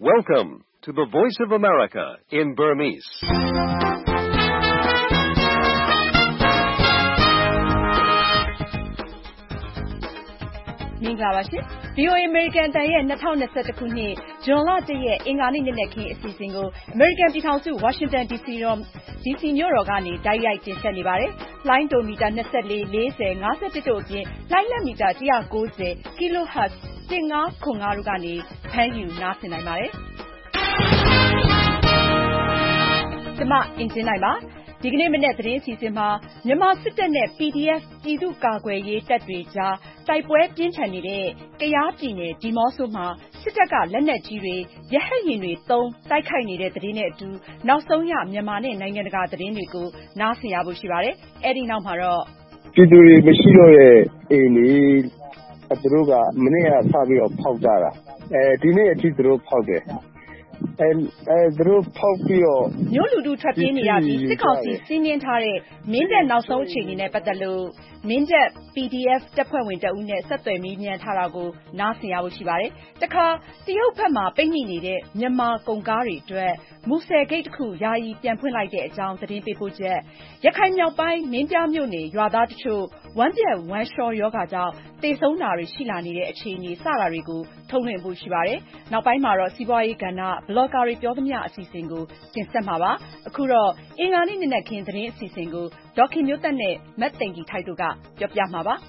Welcome to the Voice of America in Burmese. ။မင်္ဂလာပါရှင်။ VOA American အတန်ရဲ့2021ခုနှစ်ဇွန်လ1ရက်အင်္ဂါနေ့နေ့ခင်းအစီအစဉ်ကို American ပြည်ထောင်စု Washington DC မြို့တော်ကနေတိုက်ရိုက်တင်ဆက်နေပါတယ်။လိုင်းဒိုမီတာ24 40 51တို့အပြင်လိုင်းလက်မီတာ190 kHz 1505တို့ကနေဖမ်းယူနားဆင်နိုင်ပါတယ်။ကျွန်မအင်ဂျင်နိုင်ပါဒီကနေ့မနေ့သတင်းအစီအစဉ်မှာမြန်မာစစ်တပ်နဲ့ PDF ပြည်သူ့ကာကွယ်ရေးတပ်တွေကြားတိုက်ပွဲပြင်းထန်နေတဲ့ကယားပြည်နယ်ဒီမော့ဆိုမှာစစ်တပ်ကလက်နက်ကြီးတွေရဟတ်ယာဉ်တွေသုံးတိုက်ခိုက်နေတဲ့သတင်းနဲ့အတူနောက်ဆုံးရမြန်မာနဲ့နိုင်ငံတကာသတင်းတွေကိုနားဆင်ရဖို့ရှိပါတယ်။အဲဒီနောက်မှာတော့ပြည်သူတွေမရှိတော့တဲ့အိမ်တွေသူတို့ကမနေ့ကစပြီးတော့ဖောက်ကြတာဒီနေ့အထိသူတို့ဖောက်တယ်သူတို့ဖောက်ပြီးတော့မြို့လူထုထွက်ပြေးနေရပြီးစစ်ကောင်စီစီးနင်းထားတဲ့မင်းတပ်နောက်ဆုံးအခြေအနေနဲ့ပတ်သက်လို့မင်းတပ် PDF တပ်ဖွဲ့ဝင်တအုပ်နဲ့ဆက်သွယ်မေးမြန်းထားတာကိုနားဆင်ရဖို့ရှိပါတယ်။တခါတရုတ်ဘက်မှာပိတ်မိနေတဲ့မြန်မာကုန်ကားတွေအတွက်မူဆယ်ဂိတ်တစ်ခုယာယီပြန်ဖွင့်လိုက်တဲ့အကြောင်းသတင်းပေးပို့ချက်ရခိုင်မြောက်ပိုင်းမင်းပြားမြို့နယ်ရွာသားတချို့ဝမ်းပြက်ဝမ်းလျှောရောဂါကြောင့်သေဆုံးတာတွေရှိလာနေတဲ့အခြေအနေစတာတွေကိုထုတ်လွှင့်ဖို့ရှိပါတယ်။နောက်ပိုင်းမှာတော့စီးပွားရေးကဏ္ဍဘလော့ဂါတွေပြောသမျှအစီအစဉ်ကိုတင်ဆက်မှာပါ။အခုတော့အင်္ဂါနေ့နေ့ခင်းသတင်းအစီအစဉ်ကိုဒေါက်ခင်မျိုးသက်နဲ့မတ်သိန်ကြီးထိုက်တို့ကပြောပြမှာပါ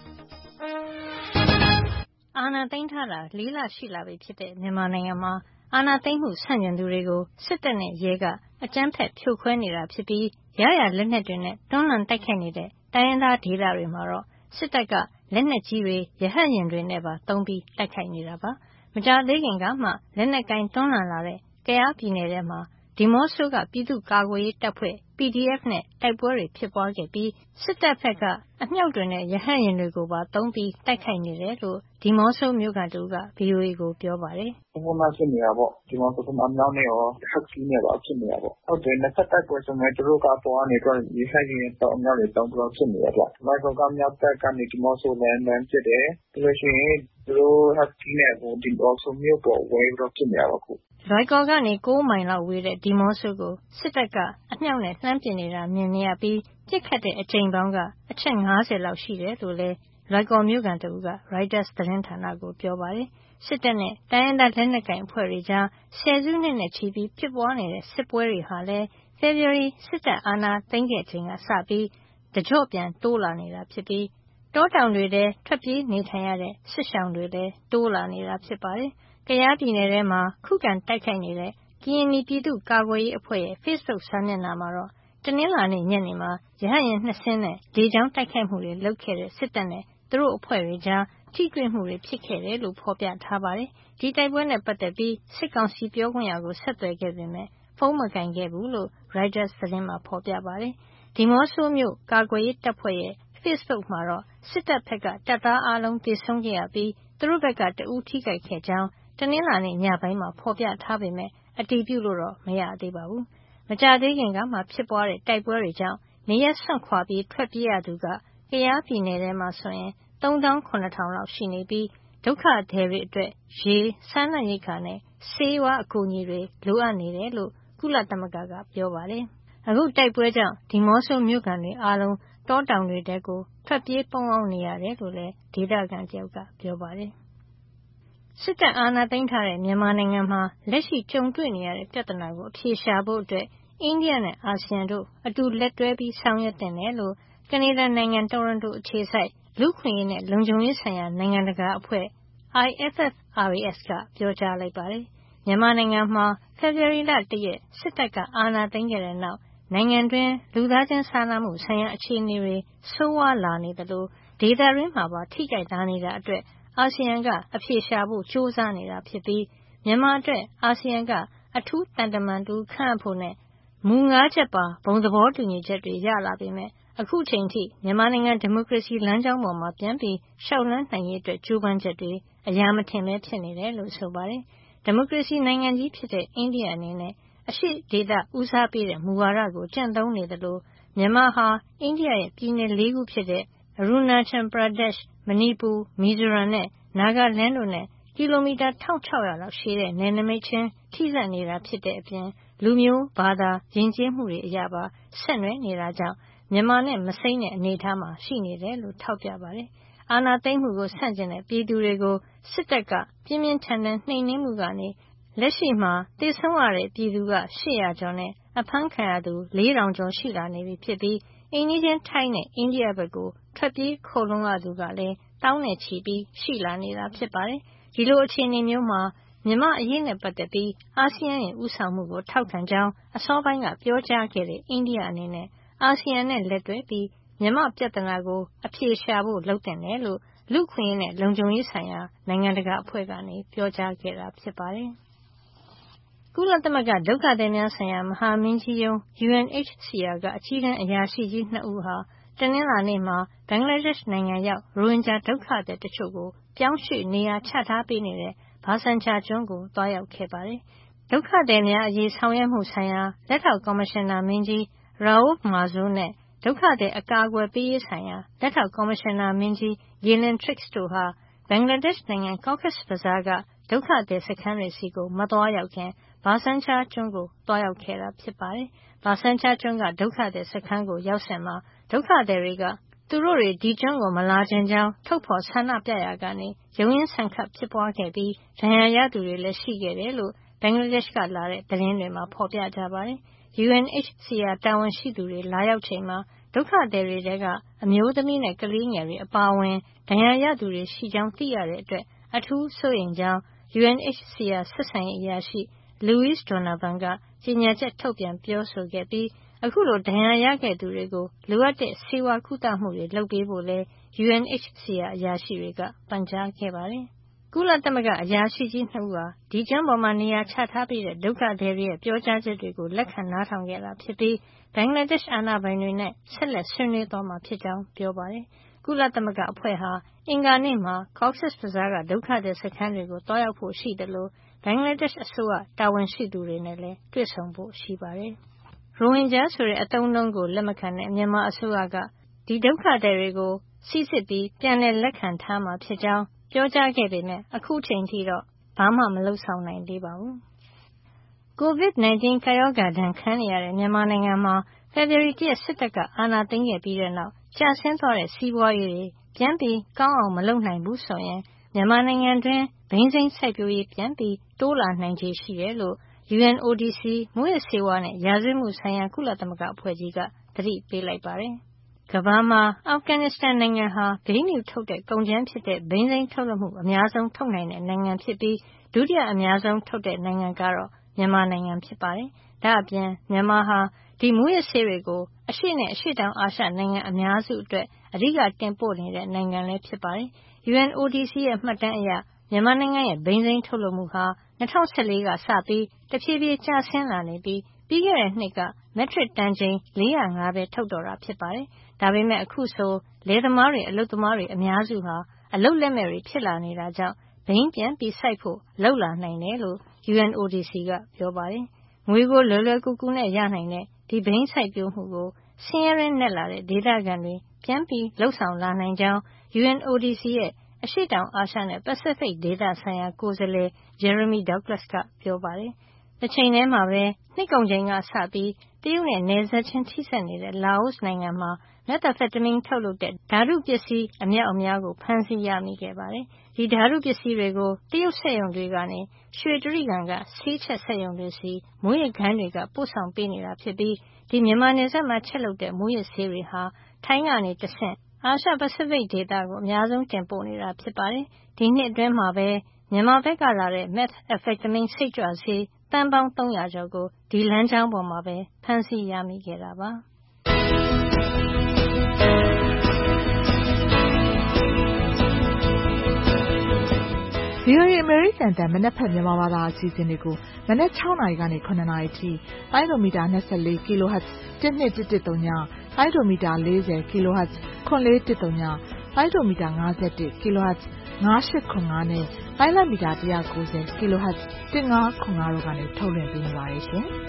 ။အာဏာသိမ်းထားတာ4 လရှိလာပြီဖြစ်တဲ့မြန်မာနိုင်ငံမှာအာဏာသိမ်းမှုဆန့်ကျင်သူတွေကိုစစ်တပ်နဲ့ရဲကအကြမ်းဖက်ဖြိုခွဲနေတာဖြစ်ပြီးရရလက်နက်တွေနဲ့တွန်းလှန်တိုက်ခိုက်နေတဲ့တိုင်းရင်းသားဒေသတွေမှာတော့စစ်တပ်ကလက်နက်ကြီးတွေရဟတ်ယာဉ်တွေနဲ့ပါသုံးပြီးတိုက်ခိုက်နေတာပါ။မကြာသေးခင်ကမှလက်နက်ကင်တွန်းလှန်လာတဲ့ကယားပြည်နယ်ထဲမှာဒီမော့ဆိုကပြည်သူ့ကာကွယ်ရေးတပ်ဖွဲ့ PDF နဲ့တိုက်ပွဲတွေဖြစ်ပွားခဲ့ပြီးစစ်တပ်ဘက်ကအမြောက်တွေနဲ့ရဟတ်ယာဉ်တွေကိုပါသုံးပြီးတိုက်ခိုက်နေတယ်လို့ဒီမော့ဆိုမြို့ခံတို့က VOA ကိုပြောပါတယ်။ဘုံမှာဖြစ်နေတာပေါ့ဒီမော့ဆိုကအမြောက်နဲ့ရောဟက်စကီးနဲ့ပါဖြစ်နေတာပေါ့ဟုတ်တယ်နှစ်ဖက်တိုက်ပွဲဆိုရင်တို့ကအပေါ်ကနေတော့ရဟတ်ယာဉ်တော့အမြောက်တွေတောင်းတော့ဖြစ်နေရပေါ့မိုက်ကောကမြောက်တက်ကနေဒီမော့ဆိုလမ်းဖြစ်တယ်ပြီးလို့ရှိရင်တို့ဟက်စကီးနဲ့ဒီမော့ဆိုမြို့ပေါ်ဝဲတော့ဖြစ်နေရပါခုလွိုင်ကော်ကနေ9မိုင်လောက်ဝေးတဲ့ဒီမော့ဆိုကိုစစ်တပ်ကအမြောက်နဲ့လှမ်းပစ်နေတာမြင်နေရပြီးပြစ်ခတ်တဲ့အကြိမ်ပေါင်းကအချက်50လောက်ရှိတယ်လို့လည်းလွိုင်ကော်မြို့ကန်တူက Reuters သတင်းဌာနကိုပြောပါတယ်။စစ်တပ်နဲ့တိုင်းရင်းသားလက်နက်ကိုင်အဖွဲ့တွေကြားဆယ်စုနှစ်နဲ့ချီပြီးဖြစ်ပွားနေတဲ့စစ်ပွဲတွေဟာလည်း February စစ်တပ်အာဏာသိမ်းခဲ့ချိန်ကစပြီးတကြော့ပြန်တိုးလာနေတာဖြစ်ပြီးတောတောင်တွေထဲထွက်ပြေးနေထိုင်ရတဲ့စစ်ရှောင်တွေလည်းတိုးလာနေတာဖြစ်ပါတယ်။ကယားပြည်နယ်ထဲမှာခုခံတိုက်ခိုက်နေတဲ့ကရင်ပြည်သူ့ကာကွယ်ရေးအဖွဲ့ရဲ့ Facebook စာမျက်နှာမှာတော့တနင်္လာနေ့ညနေမှာရဟတ်ယာဉ်2စင်းနဲ့လေကြောင်းတိုက်ခိုက်မှုတွေလုပ်ခဲ့တဲ့စစ်တပ်နဲ့သူတို့အဖွဲ့တွေကြားထိတွေ့မှုတွေဖြစ်ခဲ့တယ်လို့ဖော်ပြထားပါတယ်။ဒီတိုက်ပွဲနဲ့ပတ်သက်ပြီးစစ်ကောင်စီပြောခွင့်ရကိုဆက်သွယ်ခဲ့ပေမဲ့ဖုန်းမကင်ခဲ့ဘူးလို့ Reuters သတင်းမှာဖော်ပြပါတယ်။ဒီမော့ဆိုမြို့ကာကွယ်ရေးတပ်ဖွဲ့ရဲ့ Facebook မှာတော့စစ်တပ်ဘက်ကတပ်သားအလုံးသေဆုံးခဲ့ရပြီးသူတို့ဘက်ကတဦးထိခိုက်ခဲ့ကြောင်းတနင်္လာနေ့ညပိုင်းမှာဖော်ပြထားပေမဲ့အတည်ပြုလို့တော့မရသေးပါဘူး။မကြာသေးခင်ကမှဖြစ်ပွားတဲ့တိုက်ပွဲတွေကြောင့်နေရပ်စွန့်ခွာပြီးထွက်ပြေးရသူကကယားပြည်နယ်ထဲမှာဆိုရင်37,000လောက်ရှိနေပြီးဒုက္ခသည်တွေအတွက်ရေစားနပ်ရိက္ခာနဲ့ဆေးဝါးအကူအညီတွေလိုအပ်နေတယ်လို့ကုလသမဂ္ဂကပြောပါတယ်။အခုတိုက်ပွဲကြောင့်ဒီမော့ဆိုမြို့ခံတွေအားလုံးတောတောင်တွေထဲကိုထွက်ပြေးပုန်းအောင်နေရတယ်လို့လည်းဒေသခံတယောက်ကပြောပါတယ်။စစ်တပ်အာဏာသိမ်းထားတဲ့မြန်မာနိုင်ငံမှာလက်ရှိကြုံတွေ့နေရတဲ့ပြဿနာကိုအဖြေရှာဖို့အတွက်အိန္ဒိယနဲ့အာဆီယံတို့အတူလက်တွဲပြီးဆောင်ရွက်တင်တယ်လို့ကနေဒါနိုင်ငံတိုရွန်တိုအခြေစိုက်လူ့အခွင့်အရေးနဲ့လုံခြုံရေးဆိုင်ရာနိုင်ငံတကာအဖွဲ့ IFFRAS ကပြောကြားလိုက်ပါတယ်။မြန်မာနိုင်ငံမှာဖေဖော်ဝါရီလ1ရက်စစ်တပ်ကအာဏာသိမ်းခဲ့တဲ့နောက်နိုင်ငံတွင်းလူသားချင်းစာနာမှုဆိုင်ရာအခြေအနေတွေဆိုးဝါးလာနေသလိုဒေသတွင်းမှာပါထိခိုက်လာနေတာအတွက်အာဆီယံကအဖြေရှာဖို့ကြိုးစားနေတာဖြစ်ပြီးမြန်မာအတွက်အာဆီယံကအထူးတန်တမန်တူခန့်အပ်ဖို့နဲ့မူ9ချက်ပါဘုံသဘောတူညီချက်တွေရလာပေမဲ့အခုချိန်ထိမြန်မာနိုင်ငံဒီမိုကရေစီလမ်းကြောင်းပေါ်မှာပြန်ပြီးရှောက်လန်းနိုင်ရေးအတွက်ကြိုးပမ်းချက်တွေအရာမထင်ပဲဖြစ်နေတယ်လို့ဆိုပါတယ်။ဒီမိုကရေစီနိုင်ငံကြီးဖြစ်တဲ့အိန္ဒိယအနေနဲ့အရှေ့ဒေသဦးစားပေးတဲ့မူဝါဒကိုကျင့်သုံးနေသလိုမြန်မာဟာအိန္ဒိယရဲ့ပြည်နယ်၄ခုဖြစ်တဲ့ Arunachal Pradesh, Manipur, Mizoram နဲ့ Nagaland တို့နဲ့ကီလိုမီတာ 1600 လောက်ရှည်တဲ့နယ်နိမိတ်ချင်းထိစပ်နေတာဖြစ်တဲ့အပြင်လူမျိုးဘာသာယဉ်ကျေးမှုတွေအရပါဆက်နွယ်နေတာကြောင့်မြန်မာနဲ့မစိမ့်တဲ့အနေအထားမှာရှိနေတယ်လို့ထောက်ပြပါတယ်။အာဏာသိမ်းမှုကိုဆန့်ကျင်တဲ့ပြည်သူတွေကိုစစ်တပ်ကပြင်းပြင်းထန်ထန်နှိမ်နင်းမှုကနေလက်ရှိမှာသေဆုံးရတဲ့ပြည်သူက800ကျော်နဲ့အဖမ်းခံရသူ4000ကျော်ရှိလာနေပြီဖြစ်ပြီးအိမ်နီးချင်းထိုင်းနဲ့အိန္ဒိယဘက်ကိုထွက်ပြေးခိုလုံရသူကလည်းတောင်းနဲ့ချီပြီးရှိလာနေတာဖြစ်ပါတယ်။ဒီလိုအခြေအနေမျိုးမှာမြန်မာအရေးနဲ့ပတ်သက်ပြီးအာဆီယံရဲ့ဦးဆောင်မှုကိုထောက်ခံကြောင်းအစောပိုင်းကပြောကြားခဲ့တဲ့အိန္ဒိယအနေနဲ့အာဆီယံနဲ့လက်တွဲပြီးမြန်မာပြဿနာကိုအဖြေရှာဖို့လုပ်တင်တယ်လို့လူ့ခွင့်ရေးနဲ့လုံခြုံရေးဆိုင်ရာနိုင်ငံတကာအဖွဲ့ကနေပြောကြားခဲ့တာဖြစ်ပါတယ်။ကုလသမဂ္ဂဒုက္ခသည်များဆိုင်ရာမဟာမင်းကြီးရုံး UNHCR ကအကြီးတန်းအရာရှိကြီး2ဦးဟာတနင်္လာနေ့မှာဘင်္ဂလားဒေ့ရှ်နိုင်ငံရောက်ရိုဟင်ဂျာဒုက္ခသည်တချို့ကိုပြောင်းရွှေ့နေရာချထားပေးနေတဲ့ဘာဆန်ချာကျွန်းကိုသွားရောက်ခဲ့ပါတယ်။ဒုက္ခသည်များအရေးဆောင်ရွက်မှုဆိုင်ရာလက်ထောက်ကော်မရှင်နာမင်းကြီး Raouf Mazou နဲ့ဒုက္ခသည်အကာအကွယ်ပေးရေးဆိုင်ရာလက်ထောက်ကော်မရှင်နာမင်းကြီး Gillian Triggs တို့ဟာဘင်္ဂလားဒေ့ရှ်နိုင်ငံ Cox's Bazar ကဒုက္ခသည်စခန်းတွေစီကိုမသွားရောက်ခင်ဘာဆန်ချာကျွန်းကိုသွားရောက်ခဲ့တာဖြစ်ပါတယ်။ဘာဆန်ချာကျွန်းကဒုက္ခသည်စခန်းကိုရောက်စဉ်မှာဒုက္ခသည်တွေကသူတို့တွေဒီကျွန်းကိုမလာချင်ကြောင်းထုတ်ဖော်ဆန္ဒပြရာကနေရုန်းရင်းဆန်ခတ်ဖြစ်ပွားခဲ့ပြီးဒဏ်ရာရသူတွေလည်းရှိခဲ့တယ်လို့ဘင်္ဂလားဒေ့ရှ်ကလာတဲ့သတင်းတွေမှာဖော်ပြကြပါတယ်။ UNHCR တာဝန်ရှိသူတွေလာရောက်ချိန်မှာဒုက္ခသည်တွေထဲကအမျိုးသမီးနဲ့ကလေးငယ်တွေအပါအဝင်ဒဏ်ရာရသူတွေရှိကြောင်းသိရတဲ့အတွက်အထူးစိုးရိမ်ကြောင်း UNHCR ဆက်ဆံရေးအရာရှိ Louise Donovan ကကြေညာချက်ထုတ်ပြန်ပြောဆိုခဲ့ပြီးအခုလိုဒဏ်ရာရခဲ့သူတွေကိုလိုအပ်တဲ့ဆေးဝါးကုသမှုတွေလုပ်ပေးဖို့လည်း UNHCR အရာရှိတွေကပန်ကြားခဲ့ပါတယ်။ကုလသမဂ္ဂအရာရှိကြီး2ဦးဟာဒီကျွန်းပေါ်မှာနေရာချထားပေးတဲ့ဒုက္ခသည်တွေရဲ့ပြောကြားချက်တွေကိုလက်ခံနားထောင်ခဲ့တာဖြစ်ပြီးဘင်္ဂလားဒေ့ရှ်အာဏာပိုင်တွေနဲ့ဆက်လက်ဆွေးနွေးသွားမှာဖြစ်ကြောင်းပြောပါတယ်။ကုလသမဂ္ဂအဖွဲ့ဟာအင်္ဂါနေ့မှာ Cox's Bazar ကဒုက္ခသည်စခန်းတွေကိုသွားရောက်ဖို့ရှိတယ်လို့ဘင်္ဂလားဒေ့ရှ်အစိုးရတာဝန်ရှိသူတွေနဲ့လည်းတွေ့ဆုံဖို့ရှိပါတယ်။ရိုဟင်ဂျာဆိုတဲ့အသုံးအနှုန်းကိုလက်မခံတဲ့မြန်မာအစိုးရကဒီဒုက္ခသည်တွေကိုစိစစ်ပြီးပြန်လည်လက်ခံထားမှာဖြစ်ကြောင်းပြောကြားခဲ့ပေမဲ့အခုချိန်ထိတော့ဘာမှမလုပ်ဆောင်နိုင်သေးပါဘူး။ COVID-19 ကာရောဂါဒဏ်ခံနေရတဲ့မြန်မာနိုင်ငံမှာဖေဖေါ်ဝါရီ 1 ရက်စစ်တပ်ကအာဏာသိမ်းခဲ့ပြီးတဲ့နောက်ကျဆင်းသွားတဲ့စီးပွားရေးတွေပြန်ပြီးကောင်းအောင်မလုပ်နိုင်ဘူးဆိုရင်မြန်မာနိုင်ငံတွင်းဘိန်းစိမ်းစိုက်ပျိုးရေးပြန်ပြီးတိုးလာနိုင်ခြေရှိတယ်လို့ UNODC မူးယစ်ဆေးဝါးနဲ့ရာဇဝတ်မှုဆိုင်ရာကုလသမဂ္ဂအဖွဲ့ကြီးကသတိပေးလိုက်ပါတယ်။ကမ္ဘာမှာအာဖဂန်နစ္စတန်နိုင်ငံဟာဘိန်းဖြူထုတ်တဲ့ကုန်ကြမ်းဖြစ်တဲ့ဘိန်းစိမ်းထုတ်လုပ်မှုအများဆုံးထုတ်နိုင်တဲ့နိုင်ငံဖြစ်ပြီးဒုတိယအများဆုံးထုတ်တဲ့နိုင်ငံကတော့မြန်မာနိုင်ငံဖြစ်ပါတယ်။ဒါအပြင်မြန်မာဟာဒီမူးယစ်ဆေးတွေကိုအရှေ့နဲ့အရှေ့တောင်အာရှနိုင်ငံအများစုအတွက်အဓိကတင်ပို့နေတဲ့နိုင်ငံလည်းဖြစ်ပါတယ်။ UNODC ရဲ့မှတ်တမ်းအရမြန်မာနိုင်ငံရဲ့ဘိန်းစိမ်းထုတ်လုပ်မှုဟာ2014ကစပြီးတဖြည်းဖြည်းကျဆင်းလာနေပြီးပြီးခဲ့တဲ့နှစ်ကမက်ထရစ်တန်ချိန်405ပဲထုတ်တော့တာဖြစ်ပါတယ်။ဒါပေမဲ့အခုဆိုလယ်သမားတွေအလုပ်သမားတွေအများစုဟာအလုပ်လက်မဲ့တွေဖြစ်လာနေတာကြောင့်ဘိန်းပြန်ပြီးစိုက်ဖို့လုပ်လာနိုင်တယ်လို့ UNODC ကပြောပါတယ်။ငွေကိုလွယ်လွယ်ကူကူနဲ့ရနိုင်တဲ့ဒီဘိန်းစိုက်ပျိုးမှုကိုဆင်းရဲရင်းနဲ့လာတဲ့ဒေသခံတွေပြန်ပြီးလှုပ်ဆောင်လာနိုင်ကြောင်း UNODC ရဲ့အရှေ့တောင်အာရှနဲ့ပစိဖိတ်ဒေသဆိုင်ရာကိုယ်စားလှယ် Jeremy Douglas ကပြောပါတယ်။တစ်ချိန်တည်းမှာပဲနှစ်ကုန်ချိန်ကစပြီးတရုတ်နဲ့နယ်စပ်ချင်းထိစပ်နေတဲ့လာအိုနိုင်ငံမှာမက်သာဖက်တမင်းထုတ်လုပ်တဲ့ဓာတုပစ္စည်းအမြောက်အများကိုဖမ်းဆီးရမိခဲ့ပါတယ်။ဒီဓာတုပစ္စည်းတွေကိုတရုတ်စက်ရုံတွေကနေရွှေတြိဂံကဆေးချက်စက်ရုံတွေစီမူးယစ်ဂိုဏ်းတွေကပို့ဆောင်ပေးနေတာဖြစ်ပြီးဒီမြန်မာနယ်စပ်မှာချက်လုပ်တဲ့မူးယစ်ဆေးတွေဟာထိုင်းကနေတဆင့်အာရှပစိဖိတ်ဒေသကိုအများဆုံးတင်ပို့နေတာဖြစ်ပါတယ်။ဒီနှစ်အတွင်းမှာပဲမြန်မာဘက်ကလာတဲ့မက်သာဖက်တမင်းစိတ်ကြွဆေးသန်းပေါင်း300ကျော်ကိုဒီလမ်းကြောင်းပေါ်မှာပဲဖမ်းဆီးရမိခဲ့တာပါ။ VOA အမေရိကန်တန်မနက်ဖြန်မြန်မာဘာသာအစီအစဉ်တွေကိုမနက်6နာရီကနေ9နာရီထိတိုင်းဒိုမီတာ24 kHz 1213ညတိုင်းဒိုမီတာ40 kHz 9410တိုင်းဒိုမီတာ51 kHz 9895နဲ့တိုင်းလက်မီတာ190 kHz 1505တို့ကနေထုတ်လွှင့်ပေးနေပါတယ်ရှင်။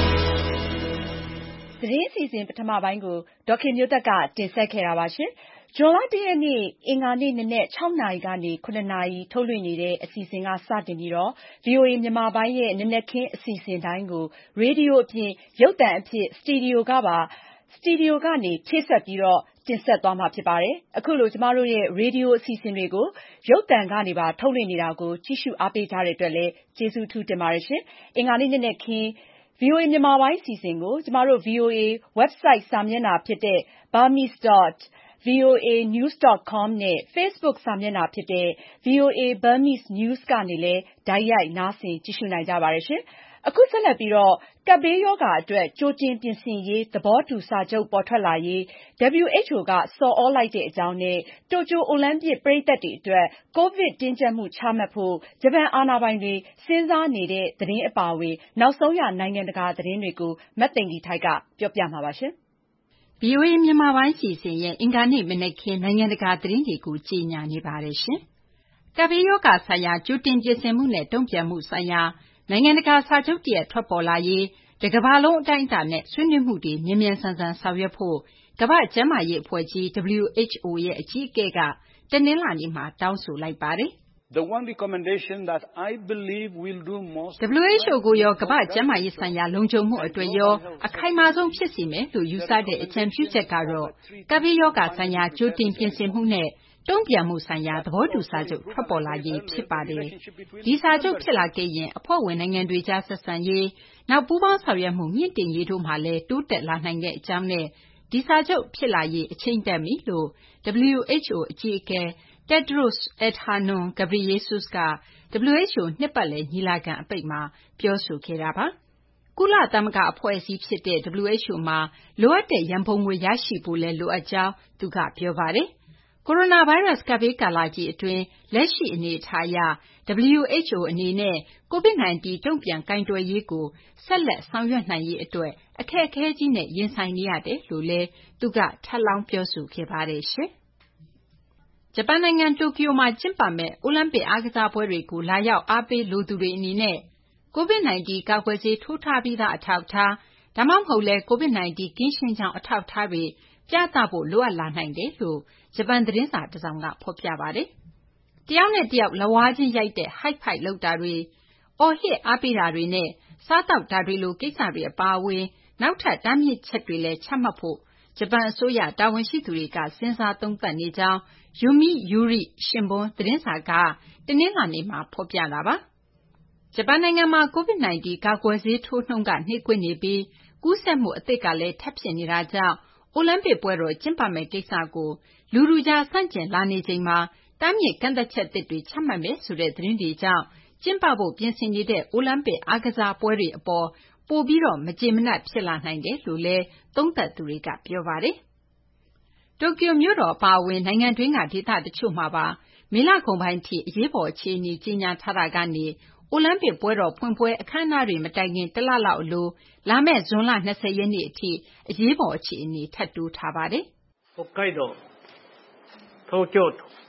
သတင်းစီစဉ်ပထမပိုင်းကိုဒေါက်ခင်မျိုးသက်ကတင်ဆက်ခဲ့တာပါရှင်။ဇွန်လ 1 ရက်နေ့ အင်္ဂါနေ့နနက် 6 နာရီကနေ 7 နာရီထုတ်လွှင့်နေတဲ့အစီအစဉ်ကစတင်ပြီးတော့ VOA မြန်မာပိုင်းရဲ့နနက်ခင်းအစီအစဉ်တိုင်းကို ရေဒီယိုအပြင် ရုပ်သံအဖြစ် စတီဒီယိုကနေချိတ်ဆက်ပြီးတော့တင်ဆက်သွားမှာဖြစ်ပါတယ်။ အခုလိုကျမတို့ရဲ့ရေဒီယိုအစီအစဉ်တွေကို ရုပ်သံကနေပါထုတ်လွှင့်နေတာကိုကြည့်ရှုအားပေးကြတဲ့အတွက်လည်းကျေးဇူးအထူးတင်ပါတယ်ရှင်။ အင်္ဂါနေ့နနက်ခင်း VOA မြန်မာပိုင်းအစီအစဉ်ကိုကျမတို့ VOA website စာမျက်နှာဖြစ်တဲ့ burmese.voanews.com နဲ့ Facebook စာမျက်နှာဖြစ်တဲ့ VOA Burmese News ကနေလည်းတိုက်ရိုက်နားဆင်ကြည့်ရှုနိုင်ကြပါတယ်ရှင်။ အခုဆက်လက်ပြီးတော့ကပ်ဘေးရောဂါအတွက်ကြိုတင်ပြင်ဆင်ရေးသဘောတူစာချုပ်ပေါ်ထွက်လာရေး WHO ကဆော်သြလိုက်တဲ့အကြောင်းနဲ့တိုကျိုအိုလံပစ်ပရိသတ်တွေအတွက်ကိုဗစ်တင်းကျပ်မှုချမှတ်ဖို့ဂျပန်အာဏာပိုင်တွေစဉ်းစားနေတဲ့သတင်းအပါအဝင်နောက်ဆုံးရနိုင်ငံတကာသတင်းတွေကိုမသိင်္ဂီထိုက်ကပြောပြမှာပါရှင်။ VOA မြန်မာပိုင်းစီစဉ်ရဲ့အင်္ဂါနေ့မနက်ခင်းနိုင်ငံတကာသတင်းတွေကိုကြီးညာနေပါတယ်ရှင်။ကပ်ဘေးရောဂါဆိုင်ရာကြိုတင်ပြင်ဆင်မှုနဲ့တုံ့ပြန်မှုဆိုင်ရာနိုင်ငံတကာစာချုပ်တရပ်ထွက်ပေါ်လာရေးတကမ္ဘာလုံးအတိုင်းအတာနဲ့ဆွေးနွေးမှုတွေမြန်မြန်ဆန်ဆန်ဆောင်ရွက်ဖို့ကမ္ဘာ့ကျန်းမာရေးအဖွဲ့ကြီး WHO ရဲ့အကြီးအကဲကတနင်္လာနေ့မှာတောင်းဆိုလိုက်ပါတယ်။ WHO ကိုရောကမ္ဘာ့ကျန်းမာရေးဆိုင်ရာလုံခြုံမှုအတွက်ရောအခိုင်မာဆုံးဖြစ်စေမယ်လို့ယူဆတဲ့အကြံပြုချက်ကတော့ကပ်ဘေးရောဂါဆိုင်ရာကြိုတင်ပြင်ဆင်မှုနဲ့တုံ့ပြန်မှုဆိုင်ရာသဘောတူစာချုပ်ထွက်ပေါ်လာရေးဖြစ်ပါတယ်။ဒီစာချုပ်ဖြစ်လာခဲ့ရင်အဖွဲ့ဝင်နိုင်ငံတွေကြားဆက်ဆံရေးနောက်ပူးပေါင်းဆောင်ရွက်မှုမြင့်တင်ရေးတို့မှာလည်းတိုးတက်လာနိုင်တဲ့အကြောင်းနဲ့ဒီစာချုပ်ဖြစ်လာရေးအချိန်တန်ပြီလို့ WHO အကြီးအကဲ Tedros Adhanom Ghebreyesus က WHO နှစ်ပတ်လည်ညီလာခံအပိတ်မှာပြောဆိုခဲ့တာပါ။ကုလသမဂ္ဂအဖွဲ့အစည်းဖြစ်တဲ့ WHO မှာလိုအပ်တဲ့ရန်ပုံငွေရရှိဖို့လည်းလိုအပ်ကြောင်းသူကပြောပါတယ်။ကိုရိုနာဗိုင်းရပ်စ်ကပ်ဘေးကာလကြီးအတွင်းလက်ရှိအနေအထားအရ WHO အနေနဲ့ COVID-19 တုံ့ပြန်ကိုင်တွယ်ရေးကိုဆက်လက်ဆောင်ရွက်နိုင်ရေးအတွက်အခက်အခဲကြီးနဲ့ရင်ဆိုင်နေရတယ်လို့လည်းသူကထပ်လောင်းပြောဆိုခဲ့ပါတယ်ရှင်။ဂျပန်နိုင်ငံတိုကျိုမှာကျင်းပမယ့်အိုလံပစ်အားကစားပွဲတွေကိုလာရောက်အားပေးလိုသူတွေအနေနဲ့ COVID-19 ကာကွယ်ဆေးထိုးထားပြီးသားအထောက်အထားဒါမှမဟုတ်လည်း COVID-19 ကင်းရှင်းကြောင်းအထောက်အထားတွေပြသဖို့လိုအပ်လာနိုင်တယ်လို့ဂျပန်သတင်းစာတစောင်ကဖော်ပြပါတယ်။တယောက်နဲ့တယောက်လက်ဝါးချင်းရိုက်တဲ့ High Five လုပ်တာတွေအော်ဟစ်အားပေးတာတွေနဲ့စားသောက်တာတွေလိုကိစ္စတွေအပါအဝင်နောက်ထပ်တားမြစ်ချက်တွေလည်းချမှတ်ဖို့ဂျပန်အစိုးရတာဝန်ရှိသူတွေကစဉ်းစားသုံးသပ်နေကြောင်း Yomiuri Shimbun သတင်းစာကတနင်္လာနေ့မှာဖော်ပြတာပါ။ဂျပန်နိုင်ငံမှာ COVID-19 ကာကွယ်ဆေးထိုးနှုန်းကနှေးကွေးနေပြီးကူးစက်မှုအသစ်ကလည်းထပ်ဖြစ်နေတာကြောင့်အိုလံပစ်ပွဲတော်ကျင်းပမယ့်ကိစ္စကိုလူထုကြားဆန့်ကျင်လာနေချိန်မှာတားမြစ်ကန့်သတ်ချက်သစ်တွေချမှတ်မယ်ဆိုတဲ့သတင်းတွေကြောင့်ကျင်းပဖို့ပြင်ဆင်နေတဲ့အိုလံပစ်အားကစားပွဲတွေအပေါ်ပိုပြီးမကျေမနပ်ဖြစ်လာနိုင်တယ်လို့လည်းသုံးသပ်သူတွေကပြောပါတယ်။တိုကျိုမြို့တော်အပါအဝင်နိုင်ငံတွင်းကဒေသတချို့မှာပါမေလကုန်ပိုင်းအထိအရေးပေါ်အခြေအနေကြေညာထားတာကနေအိုလံပစ်ပွဲတော်ဖွင့်ပွဲအခမ်းအနားတွေမတိုင်ခင်တလလောက်အလိုလာမယ့်ဇွန်လ20ရက်နေ့အထိအရေးပေါ်အခြေအနေထပ်တိုးထားပါတယ်။ Hokkaido, Tokyo,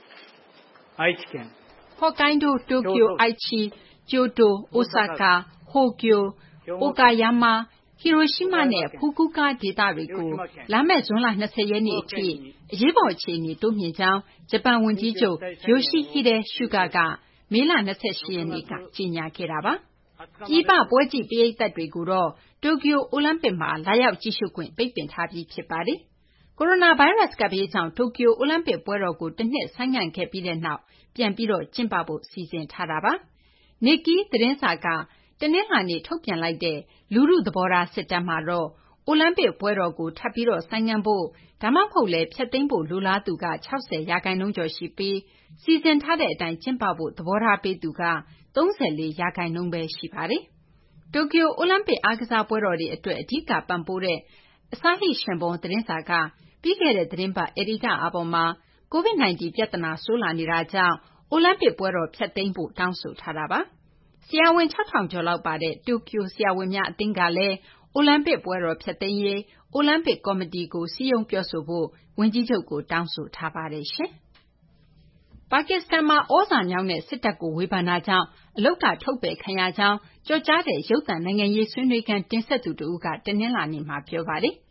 Aichi, Kyoto, Osaka, Hokyo, Okayama, Hiroshima နဲ့ Fukuoka ဒေသတွေကိုလာမယ့်ဇွန်လ20ရက်နေ့အထိအရေးပေါ်အခြေအနေတိုးမြှင့်ကြောင်းဂျပန်ဝန်ကြီးချုပ် Yoshihide Suga ကမေလ28ရက်နေ့ကကြေညာခဲ့တာပါ။ပြည်ပပွဲကြည့်ပရိသတ်တွေကိုတော့တိုကျိုအိုလံပစ်မှာလာရောက်ကြည့်ရှုခွင့်ပိတ်ပင်ထားပြီးဖြစ်ပါတယ်။ကိုရိုနာဗိုင်းရပ်စ်ကပ်ဘေးကြောင့်တိုကျိုအိုလံပစ်ပွဲတော်ကိုတနှစ်ဆိုင်းငံ့ခဲ့ပြီးနောက်ပြန်ပြီးကျင်းပဖို့စီစဉ်ထားတာပါ။ Nikkei သတင်းစာကတနင်္လာနေ့ထုတ်ပြန်လိုက်တဲ့လူထုသဘောထားစစ်တမ်းမှာတော့အိုလံပစ်ပွဲတော်ကိုထပ်ပြီးဆိုင်းငံ့ဖို့ဒါမှမဟုတ်လည်းဖျက်သိမ်းဖို့လိုလားသူက60%ကျော်ရှိပြီးစီစဉ်ထားတဲ့အတိုင်းကျင်းပဖို့သဘောထားပေးသူက34%ပဲရှိပါတယ်။တိုကျိုအိုလံပစ်အားကစားပွဲတော်တွေအတွက်အဓိကပံ့ပိုးတဲ့ Asahi Shimbun သတင်းစာကပြီးခဲ့တဲ့သီတင်းပတ်အယ်ဒီကအပေါ်မှာ COVID-19 ပြဿနာဆိုးလာနေတာကြောင့်အိုလံပစ်ပွဲတော်ဖျက်သိမ်းဖို့တောင်းဆိုထားတာပါ။ဆရာဝန် 6,000 ကျော်လောက်ပါတဲ့တိုကျိုဆရာဝန်များအသင်းကလည်းအိုလံပစ်ပွဲတော်ဖျက်သိမ်းရေးအိုလံပစ်ကော်မတီကိုစည်းရုံးပြောဆိုဖို့ဝန်ကြီးချုပ်ကိုတောင်းဆိုထားပါတယ်ရှင်။ပါကစ္စတန်မှာသြဇာညောင်းတဲ့စစ်တပ်ကိုဝေဖန်တာကြောင့်အလုပ်ကထုတ်ပယ်ခံရကြောင်းကျော်ကြားတဲ့ရုပ်သံနိုင်ငံရေးဆွေးနွေးခန်းတင်ဆက်သူတဦးကတနင်္လာနေ့မှာပြောပါတယ်။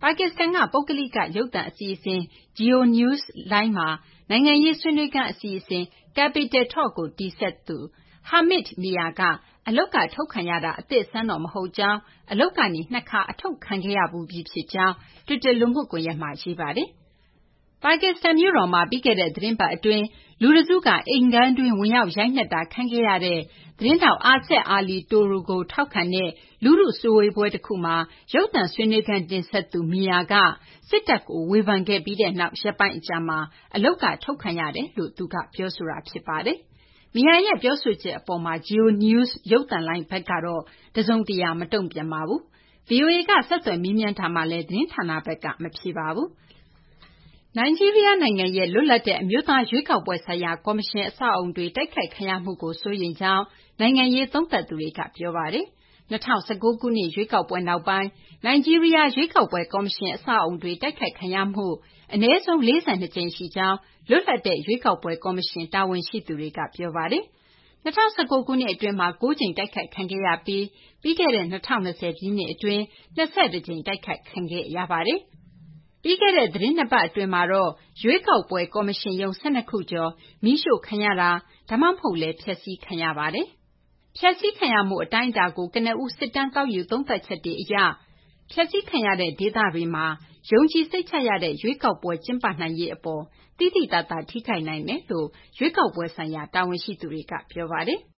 ပါကစ္စတန်ကပုဂ္ဂလိကရုပ်သံအစီအစဉ် Geo News လိုင်းမှာနိုင်ငံရေးဆွေးနွေးခန်းအစီအစဉ် Capital Talk ကိုတည်ဆက်သူ Hamid Mia ကအလုပ်ကထုတ်ခံရတာအသစ်အဆန်းတော့မဟုတ်ကြောင်းအလုပ်ကနေ2 ခါအထုတ်ခံခဲ့ရဘူးပြီဖြစ်ကြောင်း Twitter လူမှုကွန်ရက်မှာရေးပါတယ်။ပါကစ္စတန်မြို့တော်မှာပြီးခဲ့တဲ့သတင်းပတ်အတွင်းလူတစုကအိမ်ခန်းတွင်းဝင်ရောက်ရိုက်နှက်တာခံခဲ့ရတဲ့သတင်းထောက်အာဆက်အာလီတိုရူကိုထောက်ခံတဲ့လူထုစုဝေးပွဲတစ်ခုမှာရုပ်သံဆွေးနွေးခန်းတင်ဆက်သူမီယာကစစ်တပ်ကိုဝေဖန်ခဲ့ပြီးတဲ့နောက်ရက်ပိုင်းအကြာမှာအလုပ်ကထုတ်ခံရတယ်လို့သူကပြောဆိုတာဖြစ်ပါတယ်။မီယာရဲ့ပြောဆိုချက်အပေါ်မှာ Geo News ရုပ်သံလိုင်းဘက်ကတော့တစုံတရာမတုံ့ပြန်ပါဘူး။ VOA ကဆက်သွယ်မေးမြန်းထားမှလည်းသတင်းဌာနဘက်ကမဖြေပါဘူး။နိုင်ဂျီးရီးယားနိုင်ငံရဲ့လွတ်လပ်တဲ့အမျိုးသားရွေးကောက်ပွဲဆိုင်ရာကော်မရှင်အဆောက်အအုံတွေတိုက်ခိုက်ခံရမှုကိုစိုးရိမ်ကြောင်းနိုင်ငံရေးသုံးသပ်သူတွေကပြောပါတယ်။2019 ခုနှစ်ရွေးကောက်ပွဲနောက်ပိုင်းနိုင်ဂျီးရီးယားရွေးကောက်ပွဲကော်မရှင်အဆောက်အအုံတွေတိုက်ခိုက်ခံရမှုအနည်းဆုံး42 ကြိမ်ရှိကြောင်းလွတ်လပ်တဲ့ရွေးကောက်ပွဲကော်မရှင်တာဝန်ရှိသူတွေကပြောပါတယ်။2019 ခုနှစ်အတွင်းမှာ9 ကြိမ်တိုက်ခိုက်ခံခဲ့ရပြီးခဲ့တဲ့2020 ပြည့်နှစ်အတွင်း21 ကြိမ်တိုက်ခိုက်ခံခဲ့ရပါတယ်။ပြီးခဲ့တဲ့သတင်း2 ပတ်အတွင်းမှာတော့ရွေးကောက်ပွဲကော်မရှင်ရုံး12 ခုကျော်မီးရှို့ခံရတာဒါမှမဟုတ်လည်းဖျက်ဆီးခံရပါတယ်။ဖျက်ဆီးခံရမှုအတိုင်းအတာကိုကနဦးစစ်တမ်းကောက်ယူသုံးသပ်ချက်တွေအရဖျက်ဆီးခံရတဲ့ဒေသတွေမှာယုံကြည်စိတ်ချရတဲ့ရွေးကောက်ပွဲကျင်းပနိုင်ရေးအပေါ်တိတိတတ်ထိခိုက်နိုင်တယ်လို့ရွေးကောက်ပွဲဆိုင်ရာတာဝန်ရှိသူတွေကပြောပါတယ်။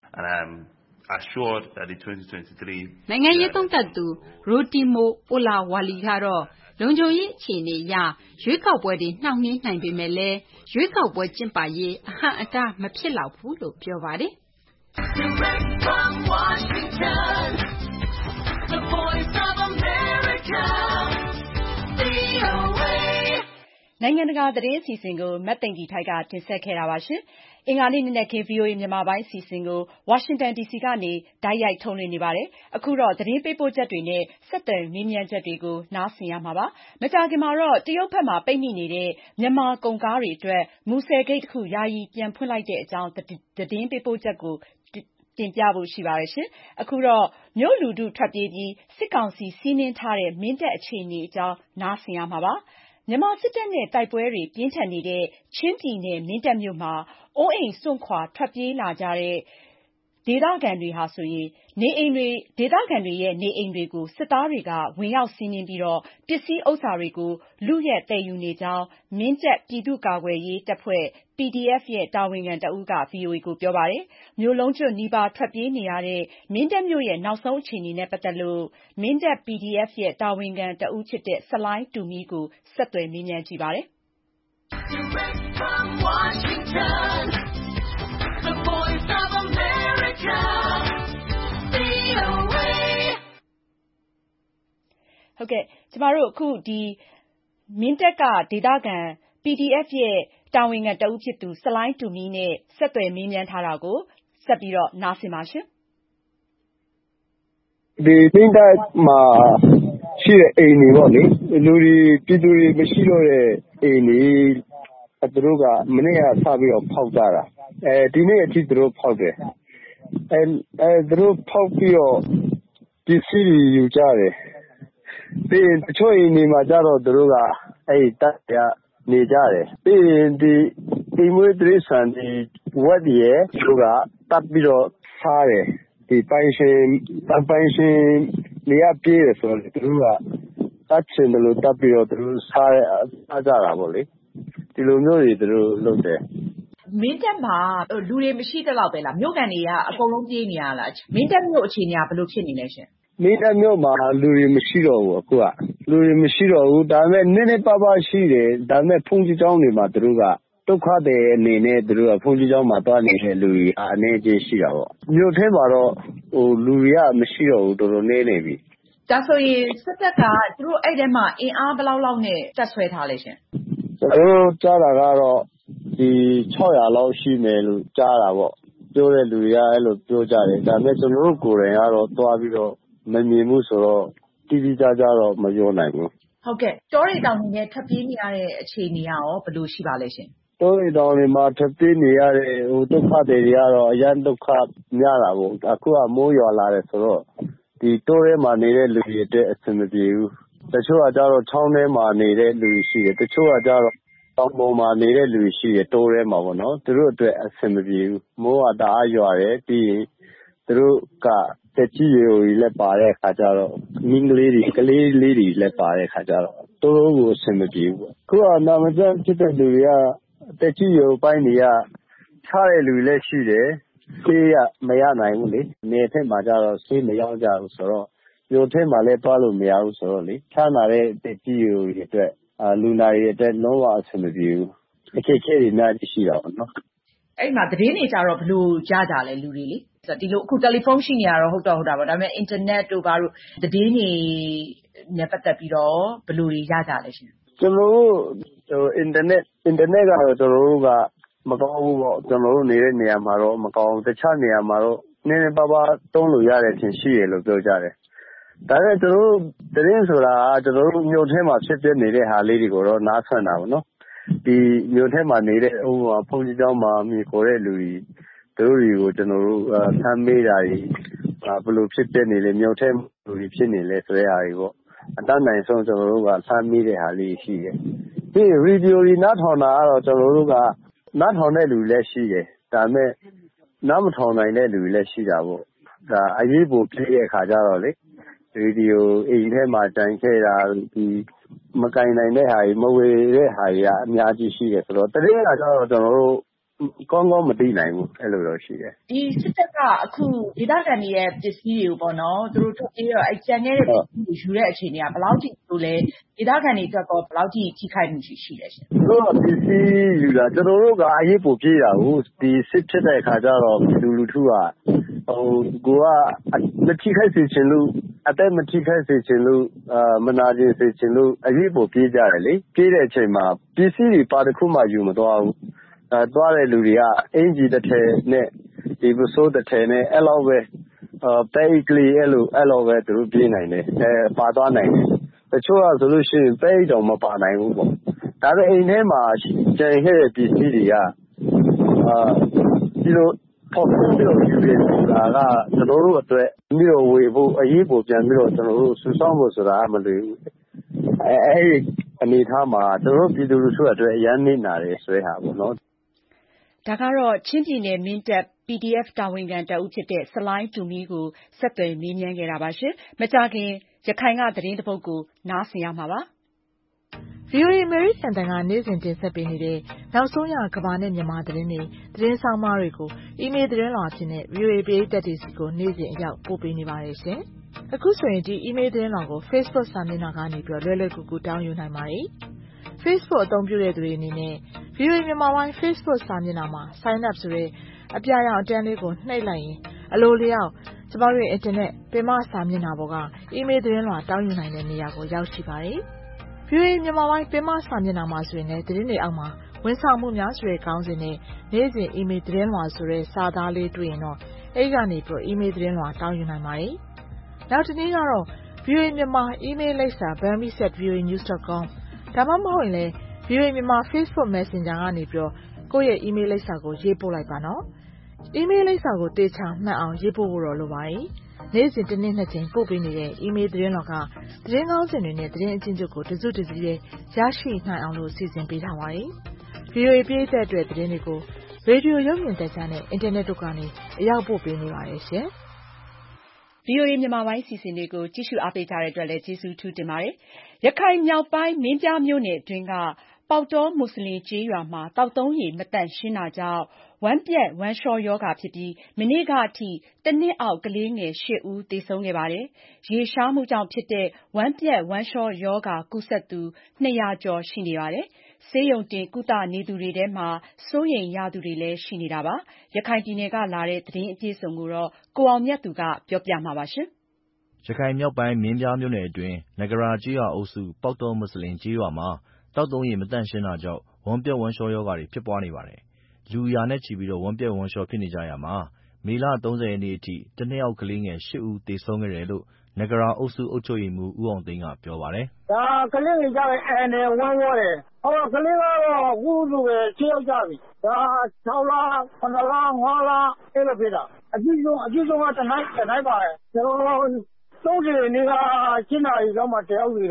နိုင်ငံရေးသုံးသပ်သူ Rotimo Olawale ကတော့လုံခြုံရေးအခြေအနေအရရွေးကောက်ပွဲတွေနှောင့်နှေးနိုင်ပေမဲ့လည်းရွေးကောက်ပွဲကျင်းပရေးအဟန့်အတားမဖြစ်လောက်ဘူးလို့ပြောပါတယ်။ VOA နိုင်ငံတကာသတင်းအစီအစဉ်ကိုမသိင်္ဂီထိုက်ကတင်ဆက်ခဲ့တာပါရှင်။အင်္ဂါနေ့နေ့ခင်း VOA မြန်မာပိုင်းအစီအစဉ်ကိုဝါရှင်တန် DC ကနေတိုက်ရိုက်ထုတ်လွှင့်နေပါတယ်။အခုတော့သတင်းပေးပို့ချက်တွေနဲ့ဆက်သွယ်မေးမြန်းချက်တွေကိုနားဆင်ရမှာပါ။မကြာခင်မှာတော့တရုတ်ဘက်မှာပိတ်မိနေတဲ့မြန်မာကုန်ကားတွေအတွက်မူဆယ်ဂိတ်တစ်ခုယာယီပြန်ဖွင့်လိုက်တဲ့အကြောင်းသတင်းပေးပို့ချက်ကိုတင်ပြဖို့ရှိပါတယ်ရှင်။အခုတော့မြို့လူထုထွက်ပြေးပြီးစစ်ကောင်စီစီးနင်းထားတဲ့မင်းတပ်အခြေအနေအကြောင်းနားဆင်ရမှာပါ။မြန်မာစစ်တပ်နဲ့တိုက်ပွဲတွေပြင်းထန်နေတဲ့ချင်းပြည်နယ်မင်းတပ်မြို့မှာအိုးအိမ်စွန့်ခွာထွက်ပြေးလာကြတဲ့ဒေသခံတွေနေအိမ်တွေကိုစစ်သားတွေကဝင်ရောက်စီးနင်းပြီးတော့ပစ္စည်းဥစ္စာတွေကိုလုယက်သယ်ယူနေကြောင်းမင်းတပ်ပြည်သူ့ကာကွယ်ရေးတပ်ဖွဲ့ PDF ရဲ့တာဝန်ခံတဦးက VOA ကိုပြောပါတယ်။မြို့လုံးကျွတ်နီးပါးထွက်ပြေးနေရတဲ့မင်းတပ်မြို့ရဲ့နောက်ဆုံးအခြေအနေနဲ့ပတ်သက်လို့မင်းတပ် PDF ရဲ့တာဝန်ခံတဦးဖြစ်တဲ့ဆလိုင်းတူမီကိုဆက်သွယ်မေးမြန်းကြည့်ပါတယ်။ကျမတို့အခုမင်းတပ်ကဒေသခံ PDF ရဲ့တာဝန်ခံတဦးဖြစ်သူဆလိုင်းတူမီနဲ့ဆက်သွယ်မေးမြန်းထားတာကိုဆက်ပြီးတော့နားဆင်ပါရှင်။ဒီမင်းတပ်မှာရှိတဲ့အိမ်တွေပေါ့လေပြည်သူတွေမရှိတော့တဲ့အိမ်တွေသူတို့ကမနေ့ကစပြီးတော့ဖောက်ကြတာဒီနေ့အထိသူတို့ဖောက်တယ်သူတို့ဖောက်ပြီးတော့ပစ္စည်းတွေယူကြတယ်ပြီးရင်တချို့အိမ်တွေမှာကျတော့သူတို့ကတပ်ကနေကြတယ်ပြီးရင်ဒီအိမ်မွေးတိရစ္ဆာန်ဒီဝက်တွေသူတို့ကတပ်ပြီးတော့စားတယ်ဒီပိုင်ရှင်တွေကပြေးတယ်ဆိုတော့သူတို့ကတပ်ချင်တယ်လို့တပ်ပြီးတော့သူတို့စားကြတာပေါ့လေဒီလိုမျိုးတွေသူတို့လုပ်တယ်မင်းတပ်မှာလူတွေမရှိသလောက်ပဲလားမြို့ကန်တွေကအကုန်လုံးပြေးနေရလားမင်းတပ်မြို့အခြေအနေကဘယ်လိုဖြစ်နေလဲရှင်မင်းတပ်မြို့မှာလူတွေမရှိတော့ဘူးအခုကလူတွေမရှိတော့ဘူးဒါပေမဲ့နည်းနည်းပါးပါးရှိတယ်ဒါပေမဲ့ဘုန်းကြီးကျောင်းတွေမှာသူတို့ကဒုက္ခတွေအနေနဲ့သူတို့ကဘုန်းကြီးကျောင်းမှာတွားနေတဲ့လူတွေအနေချင်းရှိတာပေါ့မြို့ထဲမှာတော့လူတွေကမရှိတော့ဘူးတော်တော်နည်းနေပြီဒါဆိုရင်စစ်တပ်ကသူတို့အဲ့ထဲမှာအင်အားဘယ်လောက်နဲ့တပ်ဆွဲထားလဲရှင်ကျွန်တော်ကြားတာကတော့ဒီ600လောက်ရှိမယ်လို့ကြားတာပေါ့ပြောတဲ့လူတွေကအဲ့လိုပြောကြတယ်ဒါပေမဲ့ကျွန်တော်တို့ကိုယ်တိုင်ကတော့တွားပြီးတော့မမြင်ဘူးဆိုတော့တိတိကျကျတော့မပြောနိုင်ဘူးဟုတ်ကဲ့တောတွေတောင်တွေနဲ့ထွက်ပြေးနေရတဲ့အခြေအနေရောဘယ်လိုရှိပါလဲရှင်တောတွေတောင်တွေမှာထွက်ပြေးနေရတဲ့ဒုက္ခတွေကတော့အရန်ဒုက္ခများတာပေါ့အခုကမိုးရွာလာတယ်ဆိုတော့ဒီတောထဲမှာနေတဲ့လူတွေအတွက်အဆင်မပြေဘူးတချို့ကကြတော့ချောင်းထဲမှာနေတဲ့လူရှိတယ်တချို့ကကြတော့တောင်ပေါ်မှာနေတဲ့လူရှိတယ်တိုးထဲမှာပေါ့နော်သူတို့အတွက်အဆင်မပြေဘူးမိုးကတအားရွာတယ်ပြီးရင်သူတို့ကတက်ကြီးရွယ်ကြီးလည်းပါတဲ့အခါကျတော့မင်းကလေးတွေကလေးလေးတွေလည်းပါတဲ့အခါကျတော့တိုးကိုအဆင်မပြေဘူးပေါ့ခုကနာမကျန်းဖြစ်တဲ့လူတွေကတက်ကြီးရွယ်ပိုင်းတွေကချတဲ့လူလည်းရှိတယ်ဆေးရမရနိုင်ဘူးလေနေထက်မှာကျတော့ဆေးမရောက်ကြဘူးဆိုတော့မြို့ထဲမှာလည်းသွားလို့မရဘူးဆိုတော့လေချမ်းသာတဲ့တက်ကြီးရွယ်ကြီးအတွက်လူနာတွေအတွက်လုံးဝအဆင်မပြေဘူးအခက်အခဲတွေအများကြီးရှိတာပေါ့နော်အဲ့မှာသတင်းတွေကြတော့ဘယ်လိုကြားကြလဲလူတွေလေဒီလိုအခုတယ်လီဖုန်းရှိနေရတော့ဟုတ်တာပါဒါပေမဲ့အင်တာနက်တို့ဘာလို့သတင်းတွေနဲ့ပတ်သက်ပြီးတော့ဘယ်လိုတွေရကြလဲရှင်ကျွန်တော်တို့အင်တာနက်ကတော့ကျွန်တော်တို့ကမကောင်းဘူးပေါ့ကျွန်တော်တို့နေတဲ့နေရာမှာတော့မကောင်းတခြားနေရာမှာတော့နည်းနည်းပါးပါးတုံးလို့ရတဲ့အချင်းရှိရလို့ပြောကြတယ်ဒါနဲ့ကျွန်တော်တို့သတင်းဆိုတာကျွန်တော်တို့မြို့ထဲမှာဖြစ်ပြနေတဲ့ဟာလေးတွေကိုတော့နားဆွတာပေါ့နော်ဒီမြို့ထဲမှာနေတဲ့ဘုန်းကြီးကျောင်းမှာမိခေါ်တဲ့လူတွေတို့တွေကိုကျွန်တော်တို့ဆမ်းမေးတာတွေဘယ်လိုဖြစ်ပြနေလဲမြို့ထဲလူတွေဖြစ်နေလဲဆိုတဲ့ဟာတွေပေါ့အတန်းနိုင်ဆုံးကျွန်တော်တို့ကဆမ်းမေးတဲ့ဟာလေးရှိတယ်ဒီရေဒီယိုတွေနားထောင်တာကတော့ကျွန်တော်တို့ကနားထောင်တဲ့လူလည်းရှိတယ်ဒါပေမဲ့နားမထောင်နိုင်တဲ့လူလည်းရှိတာပေါ့ဒါအရေးပေါ်ဖြစ်တဲ့အခါကျတော့လေရေဒီယိုအိမ်ထဲမှာတိုင်ခဲ့တာဒီမကင်နိုင်တဲ့ဟာတွေမဝေတဲ့ဟာတွေကအများကြီးရှိတယ်ဆိုတော့တရင်ကကျတော့ကျွန်တော်တို့ကောင်းကောင်းမသိနိုင်ဘူးအဲ့လိုတော့ရှိတယ်ဒီစစ်တပ်ကအခုဒေသခံတွေရဲ့ပစ္စည်းတွေကိုပေါ့နော်သူတို့ထုတ်ပြီးတော့အကြံခဲ့တဲ့ပစ္စည်းတွေယူတဲ့အခြေအနေကဘယ်လောက်ထိလို့လဲဒေသခံတွေအတွက်တော့ဘယ်လောက်ထိထိခိုက်မှုရှိလဲရှင်တို့ကပစ္စည်းယူတာကျွန်တော်တို့ကအရေးပေါ်ပြေးတာကိုဒီစစ်ဖြစ်တဲ့အခါကျတော့လူထုကကိုကမထိခိုက်စေချင်လို့အသက်မထိခိုက်စေချင်လို့မနာကျင်စေချင်လို့အရေးပေါ်ပြေးကြတယ်လေပြေးတဲ့အချိန်မှာပစ္စည်းတွေပါတစ်ခုမှယူမသွားဘူးသွားတဲ့လူတွေကအင်ဂျီတစ်ထည်နဲ့ဒီပစိုးတစ်ထည်နဲ့အဲ့လောက်ပဲပဲကလေးအဲ့လိုပဲသူတို့ပြေးနိုင်တယ်ပါသွားနိုင်တယ်တချို့ကဆိုလို့ရှိရင်ပဲတောင်မပါနိုင်ဘူးပေါ့ဒါပေမဲ့အိမ်ထဲမှာကျန်ခဲ့တဲ့ပစ္စည်းတွေကဒီလိုပေါ့ပြီးတော့ယူတယ်ဆိုတာကကျွန်တော်တို့အတွက်ပြီးတော့ဝေဖို့အရေးပေါ်ပြန်ပြီးတော့ကျွန်တော်တို့ဆူဆောင်းဖို့ဆိုတာမလွယ်ဘူးအဲ့ဒီအနေထားမှာကျွန်တော်တို့ပြည်သူလူထုအတွက်အရန်နေနာတယ်ဆွဲဟာပေါ့နော်ဒါကတော့ချင်းပြည်နယ်မင်းတပ် PDF တာဝန်ခံတဦးဖြစ်တဲ့ဆလိုင်းတူမီကိုဆက်သွယ်မေးမြန်းခဲ့တာပါရှင်။မကြာခင်ရခိုင်ကသတင်းတစ်ပုဒ်ကိုနားဆင်ရမှာပါ။ VOA အမေရိကန်တန်ကနေ့စဉ်တင်ဆက်ပေးနေတဲ့နောက်ဆုံးရကမ္ဘာနဲ့မြန်မာသတင်းတွေသတင်းဆောင်မတွေကိုအီးမေးလ်သတင်းလွှာအဖြစ်နဲ့ VOA ပရိသတ်တွေစီကိုနေ့စဉ်အရောက်ပို့ပေးနေပါတယ်ရှင်။အခုဆိုရင်ဒီအီးမေးလ်သတင်းလွှာကို Facebook စာမျက်နှာကနေပြီးလွယ်လွယ်ကူကူတောင်းယူနိုင်ပါတယ်။ Facebook အသုံးပြုတဲ့သူတွေအနေနဲ့ VOA မြန်မာပိုင်း Facebook စာမျက်နှာမှာ Sign up ဆိုတဲ့အပြာရောင်အတန်းလေးကိုနှိပ်လိုက်ရင်အလိုလျောက်ကျမတို့ရဲ့ Internet ပင်မစာမျက်နှာပေါ်ကအီးမေးလ်သတင်းလွှာတောင်းယူနိုင်တဲ့နေရာကိုရောက်ရှိပါတယ်။ VOA မြန်မာပိုင်းပင်မစာမျက်နှာမှာဆိုရင်လည်းသတင်းတွေအောက်မှာဝန်ဆောင်မှုများဆိုတဲ့ခေါင်းစဉ်နဲ့နေ့စဉ်အီးမေးလ်သတင်းလွှာဆိုတဲ့စာသားလေးတွေ့ရင်တော့အဲဒီကနေပြီးအီးမေးလ်သတင်းလွှာတောင်းယူနိုင်ပါတယ်။နောက်တစ်နည်းကတော့ VOA မြန်မာအီးမေးလ်လိပ်စာ burmese@voanews.com ဒါမှမဟုတ်ရင်လည်း VOA မြန်မာ Facebook Messenger ကနေပြီးကိုယ့်ရဲ့အီးမေးလ်လိပ်စာကိုရေးပို့လိုက်ပါနော်။အီးမေးလ်လိပ်စာကိုတေချာမှတ်အောင်ရေးပို့ဖို့တော့လိုပါတယ်။နေ့စဉ်တစ်နေ့နှစ်ကြိမ်ပို့ပေးနေတဲ့အီးမေးလ်သတင်းတော်ကသတင်းကောင်းစင်တွေနဲ့သတင်းအချင်းချုပ်ကိုတစုတစည်းရရှိနိုင်အောင်လို့စီစဉ်ပေးထားပါတယ်။ VOA ပရိသတ်အတွက်သတင်းတွေကိုရေဒီယိုရုပ်မြင်သံကြားနဲ့အင်တာနက်တို့ကနေအရောက်ပို့ပေးနေပါတယ်ရှင်။ VOA မြန်မာပိုင်းစီစဉ်တွေကိုကြည့်ရှုအားပေးကြတဲ့အတွက်လည်းကျေးဇူးထူးတင်ပါတယ်။ရခိုင်မြောက်ပိုင်းမင်းပြားမြို့နယ်အတွင်းကပေါက်တောမွတ်စလင်ကျေးရွာမှာသောက်သုံးရေမသန့်ရှင်းတာကြောင့်ဝမ်းပျက်ဝမ်းလျှောရောဂါဖြစ်ပြီးမနေ့ကအထိတစ်နှစ်အောက်ကလေးငယ် 8 ဦးသေဆုံးခဲ့ပါတယ်။ရေရှားမှုကြောင့်ဖြစ်တဲ့ဝမ်းပျက်ဝမ်းလျှောရောဂါကူးစက်သူ 200 ကျော်ရှိနေပါတယ်။ဆေးရုံတင်ကုသနေသူတွေထဲမှာစိုးရိမ်ရသူတွေလည်းရှိနေတာပါ။ရခိုင်ပြည်နယ်ကလာတဲ့သတင်းအပြည့်အစုံကိုတော့ကိုအောင်မြတ်သူကပြောပြမှာပါရှင်။ရခိုင်မြောက်ပိုင်းမင်းပြားမြို့နယ်အတွင်းနဂရာကျေးရွာအုပ်စုပေါက်တောမွတ်စလင်ကျေးရွာမှာသောက်သုံးရေမသန့်ရှင်းတာကြောင့်ဝမ်းပျက်ဝမ်းလျှောရောဂါတွေဖြစ်ပွားနေပါတယ်။လူရာနဲ့ချီပြီးဝမ်းပျက်ဝမ်းလျှောဖြစ်နေကြရာမှာမေလ 30 ရက်နေ့အထိတစ်နှစ်အောက်ကလေးငယ် 8 ဦးသေဆုံးခဲ့တယ်လို့နဂရာအုပ်စုအုပ်ချုပ်ရေးမှူးဦးအောင်သိန်းကပြောပါတယ်။ဒါကလေးငယ်ကြတယ်အန်တယ်ဝမ်းဝဲတယ်ကလေးကတော့ဝူးလူပဲ6 ယောက်ကြပြီဒါ6 လ 9 လ 5 လအဲ့လိုဖြစ်တာအကြည့်ဆုံးကတနိုင်ပါတယ်ကျွန်တော်30 ရက်နေ့က7 နာရီလောက်မှတယောက်နေတယ်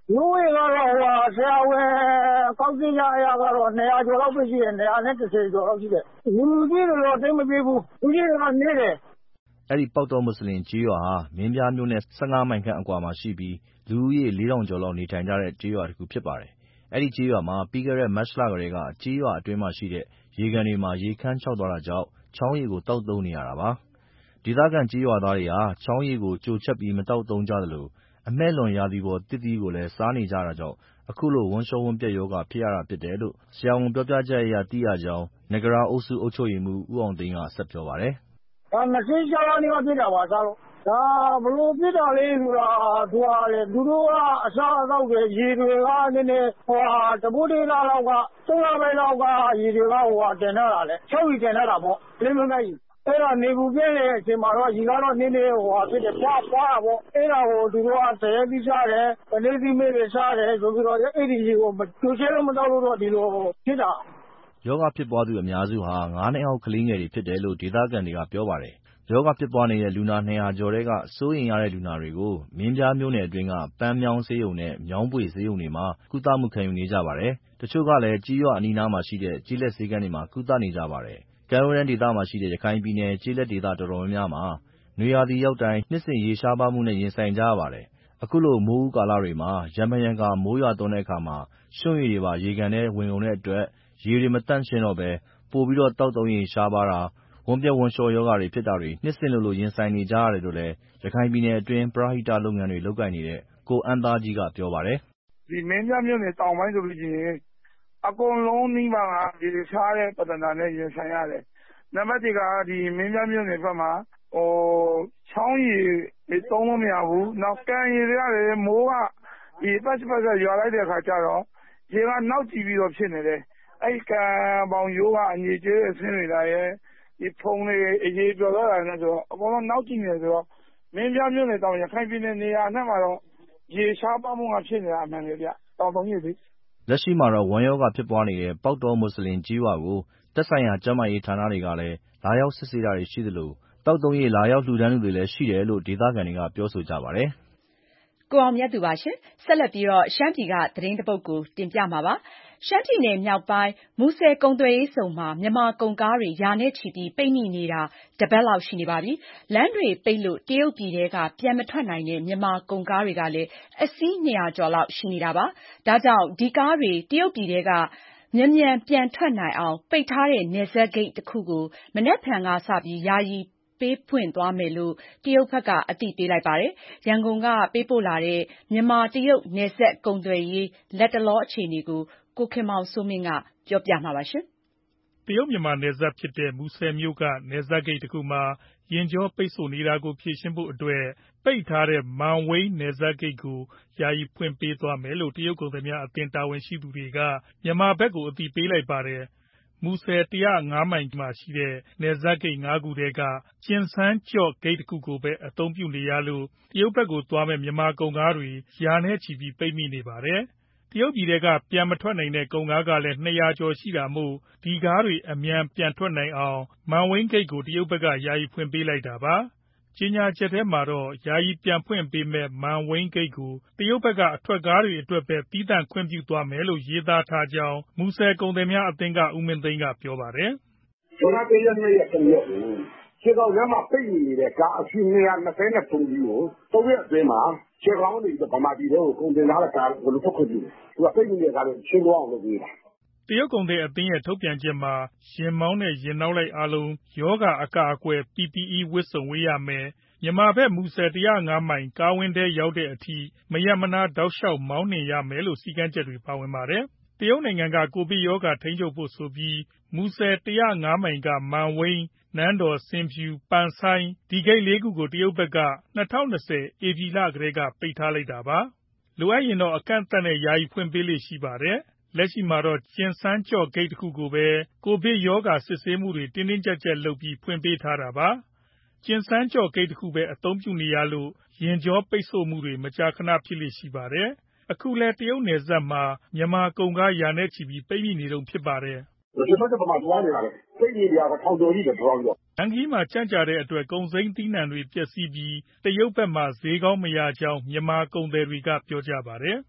လူဦးရေကတော့ဆရာဝန်ကောက်ကြည့်ကြအရာကတော့200ကျော်လောက်ပဲရှိတယ်210ကျော်လောက်ရှိတယ်လူကြီးတွေတော့တိတ်မပြေဘူးလူကြီးတွေကနေတယ်အဲ့ဒီပေါက်တော်မွတ်စလင်ကြေးရွာဟာမင်းပြားမြို့နဲ့15မိုင်ခန့်အကွာမှာရှိပြီးလူဦးရေ4000ကျော်လောက်နေထိုင်ကြတဲ့ကြေးရွာတစ်ခုဖြစ်ပါတယ်။အဲ့ဒီကြေးရွာမှာပြီးခဲ့တဲ့မတ်လကတည်းကကြေးရွာအတွင်းမှာရှိတဲ့ရေကန်တွေမှာရေခမ်းခြောက်သွားတာကြောင့်ချောင်းရေကိုတောက်သုံးနေရတာပါ။ဒေသခံကြေးရွာသားတွေဟာချောင်းရေကိုကြိုချက်ပြီးမတောက်သုံးကြသလိုအမဲ့လွန်ရာသီပေါ်သစ်သီးကိုလည်းစားနေကြတာကြောင့်အခုလိုဝမ်းလျှောဝမ်းပျက်ရောဂါဖြစ်ရတာဖြစ်တယ်လို့ဆရာဝန်ပြောပြချက်အရသိရကြောင်းနဂရာအုပ်စုအုပ်ချုပ်ရေးမှူးဦးအောင်သိန်းကဆက်ပြောပါတယ်။26ရက်နေ့ကဖြစ်တာပါသားလို့ဒါဘလို့ဖြစ်တာလဲဆိုတာသူတို့ကအစားအသောက်တွေရေတွေကနည်းနည်းတပုတ်တေးလောက်က3လပိုင်းလောက်ကရေတွေကတင်ထားတာလေ6ရီတင်ထားတာပေါ့လင်းမမကြီးအဲ့တော့နေဘူးပြည့်တဲ့အချိန်မှာတော့ရေကတော့နည်းနည်းဖြစ်တယ်ပွားတာပေါ့အဲ့ဒါကိုသူတို့ကဆဲပြီးစားတယ်ပနေသီးမေးတွေစားတယ်ဆိုပြီးတော့အဲ့ဒီရေကိုကျိုးချဲလို့မတော့လို့တော့ဒီလိုဖြစ်တာယောဂဖြစ်ပွားသူအများစုဟာ9နှစ်အောက်ကလေးငယ်တွေဖြစ်တယ်လို့ဒေသခံတွေကပြောပါတယ်။ယောဂဖြစ်ပွားနေတဲ့လူနာ200ကျော်ထဲကစိုးရိမ်ရတဲ့လူနာတွေကိုမင်းပြားမြို့နယ်အတွင်းကပန်းမြောင်းဆေးရုံနဲ့မြောင်းပွေဆေးရုံတွေမှာကုသမှုခံယူနေကြပါတယ်။တချို့ကလည်းကြေးရွာအနီးနားမှာရှိတဲ့ကျေးလက်ဆေးခန်းတွေမှာကုသနေကြပါတယ်။ကမ်းရိုးတန်းဒေသမှာရှိတဲ့ရခိုင်ပြည်နယ်ကျေးလက်ဒေသတော်တော်များများမှာနွေရာသီရောက်တိုင်းနှစ်စဉ်ရေရှားပါးမှုနဲ့ရင်ဆိုင်ကြရပါတယ်။အခုလိုမိုးဦးကာလတွေမှာရံဖန်ရံခါမိုးရွာသွန်းတဲ့အခါမှာရွှံ့ရေတွေပါရေကန်ထဲဝင်ကုန်တဲ့အတွက်ရေတွေမသန့်ရှင်းတော့ဘဲပိုပြီးသောက်သုံးရေရှားပါးတာဝမ်းပျက်ဝမ်းလျှောရောဂါတွေဖြစ်တာတွေနှစ်စဉ်လိုရင်ဆိုင်နေကြရတယ်လို့လည်းရခိုင်ပြည်နယ်အတွင်းပရဟိတလုပ်ငန်းတွေလုပ်ကိုင်နေတဲ့ကိုအမ်းသားကြီးကပြောပါတယ်။ဒီမင်းပြမြို့နယ်တောင်ပိုင်းဆိုလို့ရှိရင်အကုန်လုံးနှီးပါကဒီရှားတဲ့ပဒနာနဲ့ရင်ဆိုင်ရတယ်။နံပါတ်1ကဒီမင်းပြမြို့နယ်ဘက်မှာချောင်းရည်သုံးလို့မရဘူး။နောက်ကံရည်တွေကလည်းမိုးကဒီပတ်ရွာလိုက်တဲ့အခါကျတော့ရေကနောက်ကျပြီးတော့ဖြစ်နေတယ်။အဲ့ကံပေါင်ရိုးကအငြိကျေးအဆင်းနေတာရဲ့ဒီဖုံတွေအရေးပြောတော့တာနဲ့ဆိုတော့အကုန်လုံးနောက်ကျနေဆိုတော့မင်းပြမြို့နယ်တောင်ရခိုင်ပြည်နယ်နေရာနဲ့မှာတော့ရေရှားပါမှုကဖြစ်နေတာအမှန်ပဲဗျတောင်တုံးကြီးပြီလက်ရှိမှာတော့ဝမ်းရောဂါဖြစ်ပွားနေတဲ့ပေါက်တော်မွတ်စလင်ကြေးရွာကိုသက်ဆိုင်ရာကျန်းမာရေးဌာနတွေကလည်းလာရောက်စစ်ဆေးတာတွေရှိသလိုတောက်တုံးရေလာရောက်လှူဒန်းသူတွေလည်းရှိတယ်လို့ဒေသခံတွေကပြောဆိုကြပါတယ်ကိုအောင်မြတ်သူပါရှင်ဆက်လက်ပြီးတော့ရှမ်းပြည်ကသတင်းတစ်ပုဒ်ကိုတင်ပြမှာပါရှမ်းပြည်နယ်မြောက်ပိုင်းမူဆယ်ကုန်သွယ်ရေးစုံမှာမြန်မာကုန်ကားတွေရာနဲ့ချီပြီးပိတ်မိနေတာတပတ်လောက်ရှိနေပါပြီလမ်းတွေပိတ်လို့တရုတ်ပြည်ထဲကပြန်မထွက်နိုင်တဲ့မြန်မာကုန်ကားတွေကလည်းအစီး200ကျော်လောက်ရှိနေတာပါဒါကြောင့်ဒီကားတွေတရုတ်ပြည်ထဲကမြန်ပြန်ထွက်နိုင်အောင်ပိတ်ထားတဲ့နယ်စပ်ဂိတ်တစ်ခုကိုမနက်ဖြန်ကစပြီးယာယီပေးဖွင့်သွားမယ်လို့တရုတ်ဘက်ကအသိပေးလိုက်ပါတယ်။ရန်ကုန်ကပေးပို့လာတဲ့မြန်မာတရုတ်နယ်စပ်ကုန်သွယ်ရေးလက်တလောအခြေအနေကိုကိုခင်မောင်စိုးမင်းကပြောပြမှာပါရှင်။တရုတ်မြန်မာနယ်စပ်ဖြစ်တဲ့မူဆယ်မြို့ကနယ်စပ်ဂိတ်တစ်ခုမှာယာဉ်ကြောပိတ်ဆို့နေတာကိုဖြေရှင်းဖို့အတွက်ပိတ်ထားတဲ့မန်ဝိန်းနယ်စပ်ဂိတ်ကိုယာယီဖွင့်ပေးသွားမယ်လို့တရုတ်ကုန်သည်များအသင်းတာဝန်ရှိသူတွေကမြန်မာဘက်ကိုအသိပေးလိုက်ပါတယ်။မူဆယ်105မိုင်မှာရှိတဲ့နယ်စပ်ဂိတ်5ခုထဲကကျင်စန်းကျော့ဂိတ်တစ်ခုကိုပဲအသုံးပြုနေရလို့တရုတ်ဘက်ကိုသွားမဲ့မြန်မာကုန်ကားတွေရာနဲ့ချီပြီးပိတ်မိနေပါတယ်။တရုတ်ပြည်ထဲကပြန်မထွက်နိုင်တဲ့ကုန်ကားကလည်း200ကျော်ရှိတာမို့ဒီကားတွေအမြန်ပြန်ထွက်နိုင်အောင်မန်ဝိန်းဂိတ်ကိုတရုတ်ဘက်ကယာယီဖွင့်ပေးလိုက်တာပါ။ကြေညာချက်ထဲမှာတော့ယာယီပြန်ဖွင့်ပေးမဲ့မန်ဝိန်းဂိတ်ကိုတရုတ်ဘက်ကအထွက်ကားတွေအတွက်ပဲသီးသန့်ခွင့်ပြုသွားမယ်လို့ရေးသားထားကြောင်းမူဆယ်ကုန်သည်များအသင်းကဦးမင်းသိန်းကပြောပါတယ်။ဇွန်လ1ရက်2ရက်3ရက်ကိုခြေကောက်ထဲမှာပိတ်နေတဲ့ကားအစီး223စီးကို3ရက်အတွင်းမှာခြေကောက်ကနေဗမာပြည်တို့ကိုကုန်တင်လာတဲ့ကားကိုဘယ်လိုထုတ်ခွင့်ပြုလဲ။သူကပိတ်နေတဲ့ကားတွေရှင်းသွားအောင်လုပ်ပေးတာ။တရုတ်ကုန်သည်အသင်းရဲ့ထုတ်ပြန်ချက်မှာယာဉ်မောင်းနဲ့ယာဉ်နောက်လိုက်အားလုံးရောဂါအကာအကွယ် PPE ဝတ်စုံဝတ်ရမယ်။မြန်မာဘက်မူဆယ်105မိုင်ကားဝင်းထဲရောက်တဲ့အထိမရပ်မနားတောက်လျှောက်မောင်းနှင်ရမယ်လို့စည်းကမ်းချက်တွေပါဝင်ပါတယ်။တရုတ်နိုင်ငံကကိုဗစ်ရောဂါထိန်းချုပ်ဖို့ဆိုပြီးမူဆယ်105မိုင်ကမန်ဝိန်းနန်းတော်ဆင်ဖြူပန်ဆိုင်ဒီဂိတ်၄ခုကိုတရုတ်ဘက်က2020ဧပြီလကတည်းကပိတ်ထားလိုက်တာပါ။လိုအပ်ရင်တော့အကန့်အသတ်နဲ့ယာယီဖွင့်ပေးလေ့ရှိပါတယ်။လက်ရှိမှာတော့ကျင်စန်းကျော့ဂိတ်တစ်ခုကိုပဲကိုဗစ်ရောဂါစစ်ဆေးမှုတွေတင်းတင်းကျပ်ကျပ်လုပ်ပြီးဖွင့်ပေးထားတာပါ။ကျင်စန်းကျော့ဂိတ်တစ်ခုပဲအသုံးပြုနေရလို့ယာဉ်ကြောပိတ်ဆို့မှုတွေမကြာခဏဖြစ်လေ့ရှိပါတယ်။အခုလဲတရုတ်နယ်စပ်မှာမြန်မာကုန်ကားရာနဲ့ချီပြီးပိတ်မိနေတုန်းဖြစ်ပါတယ်။ဒီဘက်ကမှသွားနေတာလေပိတ်နေရတာထောင်ကျော်ကြီးတယ်တော်တော်။လမ်းကြီးမှာကြန့်ကြာတဲ့အတွက်ကုန်စိမ်းသီးနှံတွေပျက်စီးပြီးတရုတ်ဘက်မှာဈေးကောင်းမရကြောင်းမြန်မာကုန်သည်တွေကပြောကြပါတယ်။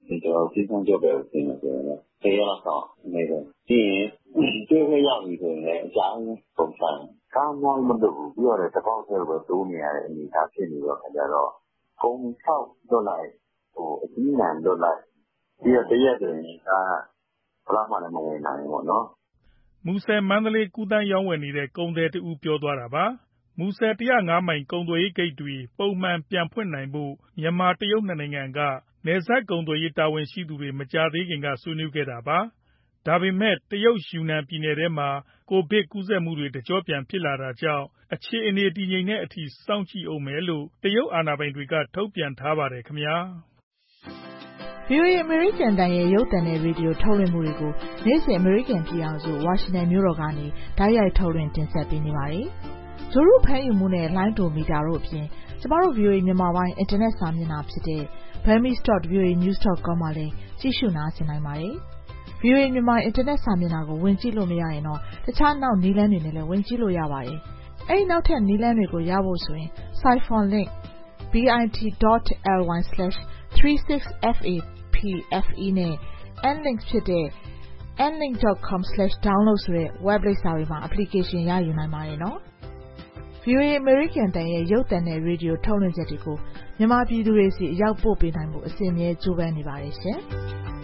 ကျွန်တော်စီးပွားကြောက်ပဲဆင်းနေတယ်ဆိုတော့တရားတော့နေတယ်ပြီးရင်တွေ့ခွင့်ရပြီဆိုရင်လည်းအကြောင်းပုံစံကောင်းမှမလုပ်ဘူးပြီးတော့တပေါက်တည်းပဲတိုးနေရတဲ့အနေအထားဖြစ်နေတော့ကြတော့ကုန်ဆောက်လွတ်လိုက်အကြီးအကျယ်လွတ်လိုက်ပြီးတော့တရက်တည်းဘလောက်မှလည်းမဝင်နိုင်ဘူးပေါ့နော်မူဆယ်မန္တလေးကူးတန်းရောင်းဝယ်နေတဲ့ကုန်သည်တဦးပြောသွားတာပါမူဆယ်105မိုင်ကုန်သွယ်ရေးဂိတ်တွေပုံမှန်ပြန်ဖွင့်နိုင်ဖို့မြန်မာတရုတ်နှစ်နိုင်ငံကနယ်စပ်ကုန်သွယ်ရေးတာဝန်ရှိသူတွေမကြာသေးခင်ကဆွေးနွေးခဲ့တာပါဒါပေမဲ့တရုတ်ယူနန်ပြည်နယ်ထဲမှာကိုဗစ်ကူးစက်မှုတွေတကျော့ပြန်ဖြစ်လာတာကြောင့်အခြေအနေတည်ငြိမ်တဲ့အထိစောင့်ကြည့်အောင်မယ်လို့တရုတ်အာဏာပိုင်တွေကထုတ်ပြန်ထားပါတယ်ခင်ဗျာ VOA အမေရိကန်တန်ရဲ့ရုပ်သံနဲ့ရေဒီယိုထုတ်လွှင့်မှုတွေကိုနေ့စဉ်အမေရိကန်ပြည်အောင်စုဝါရှင်တန်မြို့တော်ကနေတိုက်ရိုက်ထုတ်လွှင့်တင်ဆက်ပေးနေပါတယ်။ဂျိုရုဖမ်းယူမှုနဲ့လိုင်းဒိုမီတာတို့အပြင်ကျမတို့ VOA မြန်မာပိုင်းအင်တာနက်စာမျက်နှာဖြစ်တဲ့ burmese.voanews.com မှာလည်းကြည့်ရှုနားဆင်နိုင်ပါတယ်။ VOA မြန်မာအင်တာနက်စာမျက်နှာကိုဝင်ကြည့်လို့မရရင်တော့တခြားနောက်နည်းလမ်းတွေနဲ့လည်းဝင်ကြည့်လို့ရပါတယ်။အဲဒီနောက်ထပ်နည်းလမ်းတွေကိုရဖို့ဆိုရင် Siphon link bit.ly/36FAPFE နဲ့ nlink ဖြစ်တဲ့ nlink.com/download ဆိုတဲ့ web လိပ်စာတွေမှာ application ရယူနိုင်ပါတယ်နော်။ VOA အမေရိကန်တန်ရဲ့ရုပ်သံနဲ့ရေဒီယိုထုတ်လွှင့်ချက်တွေကိုမြန်မာပြည်သူတွေစီအရောက်ပို့ပေးနိုင်ဖို့အစဉ်အမြဲကြိုးပမ်းနေပါတယ်ရှင်။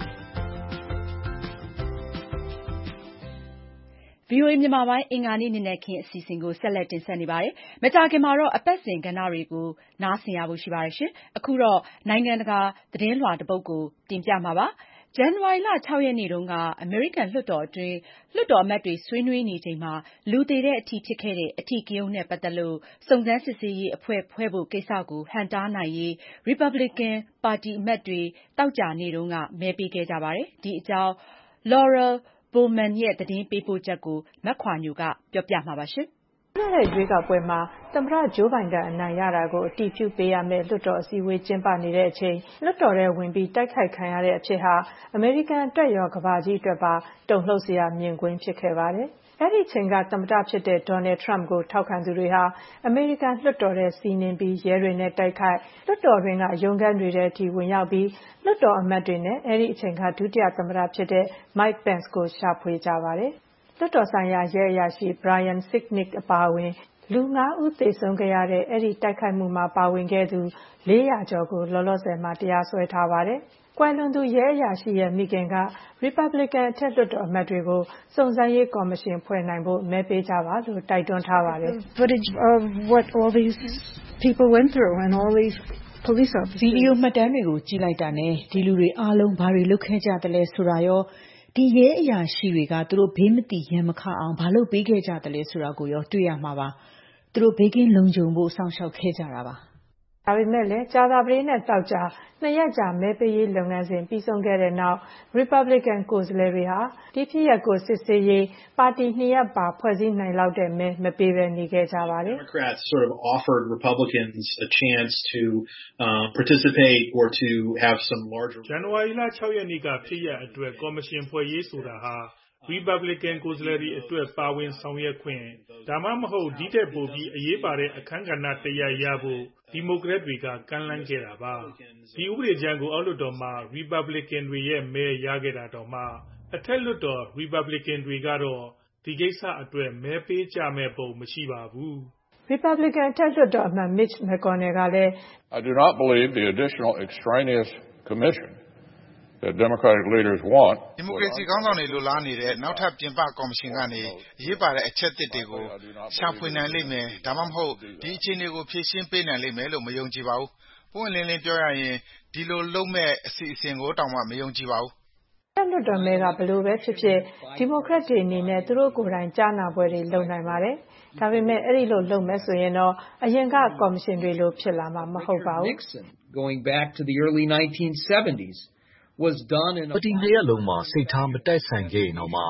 VOA မြန်မာပိုင်းအင်္ဂါနေ့နေ့နက်ခင်းအစီအစဉ်ကိုဆက်လက်တင်ဆက်နေပါတယ်။မကြာခင်မှာတော့အပတ်စဉ်ကဏ္ဍတွေကိုနားဆင်ရဖို့ရှိပါတယ်ရှင်။အခုတော့နိုင်ငံတကာသတင်းလွှာတစ်ပုဒ်ကိုတင်ပြမှာပါ။ဇန်နဝါရီလ 6 ရက်နေ့တုန်းကအမေရိကန်လွှတ်တော်အတွင်းလွှတ်တော်အမတ်တွေဆွေးနွေးနေချိန်မှာလူသေတဲ့အထိဖြစ်ခဲ့တဲ့အဓိကရုဏ်းနဲ့ပတ်သက်လို့စုံစမ်းစစ်ဆေးရေးအဖွဲ့ဖွဲ့ဖို့ကိစ္စကိုဟန့်တားနိုင်ရေး Republican ပါတီအမတ်တွေသောကြာနေ့တုန်းကမဲပေးခဲ့ကြပါတယ်။ဒီအကြောင်း Laurel Bowman ရဲ့သတင်းပေးပို့ချက်ကိုမခွာညိုကပြောပြမှာပါရှင်။ပြီးခဲ့တဲ့ရွေးကောက်ပွဲမှာသမ္မတဂျိုးဘိုင်ဒန်အနိုင်ရတာကိုအတည်ပြုပေးရမယ့်လွှတ်တော်အစည်းအဝေးကျင်းပနေတဲ့အချိန်လွှတ်တော်ထဲဝင်ပြီးတိုက်ခိုက်ခံရတဲ့အဖြစ်ဟာအမေရိကန်အတွက်ရောကမ္ဘာကြီးအတွက်ပါတုန်လှုပ်စရာမြင်ကွင်းဖြစ်ခဲ့ပါတယ်။အဲ့ဒီအချိန်ကသမ္မတဖြစ်တဲ့ဒေါ်နယ်ထရမ့်ကိုထောက်ခံသူတွေဟာအမေရိကန်လွှတ်တော်ထဲစီးနင်းပြီးရဲတွေနဲ့တိုက်ခိုက်လွှတ်တော်တွင်းကရုံးခန်းတွေထဲထိဝင်ရောက်ပြီးလွှတ်တော်အမတ်တွေနဲ့အဲ့ဒီအချိန်ကဒုတိယသမ္မတဖြစ်တဲ့ Mike Pence ကိုရှာဖွေကြပါတယ်။လွှတ်တော်ဆိုင်ရာရဲအရာရှိ Brian Sicknick အပါအဝင်လူ 5 ဦးသေဆုံးခဲ့ရတဲ့အဲ့ဒီတိုက်ခိုက်မှုမှာပါဝင်ခဲ့သူ400ကျော်ကိုလောလောဆယ်မှာတရားစွဲထားပါတယ်။ကွယ်လွန်သူရဲအရာရှိရဲ့မိခင်က Republican အထက်လွှတ်တော်အမတ်တွေကိုစုံစမ်းရေးကော်မရှင်ဖွဲ့နိုင်ဖို့မဲပေးကြပါလို့တိုက်တွန်းထားပါတယ်။ Footage of what all these people went through and all these police officers ဗီဒီယိုမှတ်တမ်းတွေကိုကြည့်လိုက်တာနဲ့ဒီလူတွေအားလုံးဘာတွေလုပ်ခဲ့ကြတယ်လဲဆိုတာရောဒီရဲအရာရှိတွေကသူတို့ဘေးမသိရန်မခအောင်ဘာလုပ်ပေးခဲ့ကြတယ်လဲဆိုတာကိုရောတွေ့ရမှာပါသူတို့ဘေးကင်းလုံခြုံဖို့စောင့်ရှောက်ခဲ့ကြတာပါဒါပေမဲ့လည်းကြာသပတေးနဲ့တောက်ကြာ2ရက်ကြာမဲပေးရေးလုပ်ငန်းစဉ်ပြီးဆုံးခဲ့တဲ့နောက် Republican ကိုယ်စားလှယ်တွေဟာဒီဖြစ်ရပ်ကိုစစ်ဆေးရေးပါတီ2ရပ်ပါဖွဲ့စည်းနိုင်လောက်တဲ့မဲမပေးဘဲနေခဲ့ကြပါတယ်။ Democrats sort of offered Republicans a chance to participate or to have some larger ဇန်နဝါရီလ 6 ရက်နေ့ကဖြစ်ရပ်အတွက်ကော်မရှင်ဖွဲ့ရေးဆိုတာဟာRepublican ကိုယ်စားလှယ်တွေအတွက်ပါဝင်ဆောင်ရွက်ခွင့်ဒါမှမဟုတ်ဒီတက်ပိုပြီးအရေးပါတဲ့အခန်းကဏ္ဍတရရဖို့ဒီမိုကရက်တွေကကမ်းလှမ်းခဲ့တာပါဒီဥပဒေကြမ်းကိုအောက်လွှတ်တော်မှာ Republican တွေရဲ့မဲရခဲ့တာတော့မှအထက်လွှတ်တော် Republican တွေကတော့ဒီကိစ္စအတွက်မဲပေးကြမဲ့ပုံမရှိပါဘူး Republican အထက်လွှတ်တော်အမတ် Mitch McConnell ကလည်း I do not believe the additional extraneous commission that Democratic leaders want ဒီမိုကရေစီခေါင်းဆောင်တွေလိုလားနေတဲ့နောက်ထပ်ပြင်ပကော်မရှင်ကနေအရေးပါတဲ့အချက်သစ်တွေကိုရှာဖွေနိုင်လိမ့်မယ်ဒါမှမဟုတ်ဒီအခြေအနေကိုဖြေရှင်းပေးနိုင်လိမ့်မယ်လို့မယုံကြည်ပါဘူး။ပွင့်လင်းလင်းပြောရရင်ဒီလိုလုပ်မဲ့အစီအစဉ်ကိုတောင်မှမယုံကြည်ပါဘူး။လွှတ်တော်မဲကဘလို့ပဲဖြစ်ဖြစ်ဒီမိုကရက်တွေအနေနဲ့သူတို့ကိုယ်တိုင်ကြားနာပွဲတွေလုပ်နိုင်ပါတယ်။ဒါပေမဲ့အဲ့ဒီလိုလုပ်မယ်ဆိုရင်တော့အရင်ကကော်မရှင်တွေလိုဖြစ်လာမှာမဟုတ်ပါဘူး။ Going back to the early 1970s was done in ပါတီနှစ်ရပ်လုံးမှာစိတ်ထားမတိုက်ဆိုင်ခဲ့ရင်တော့မှ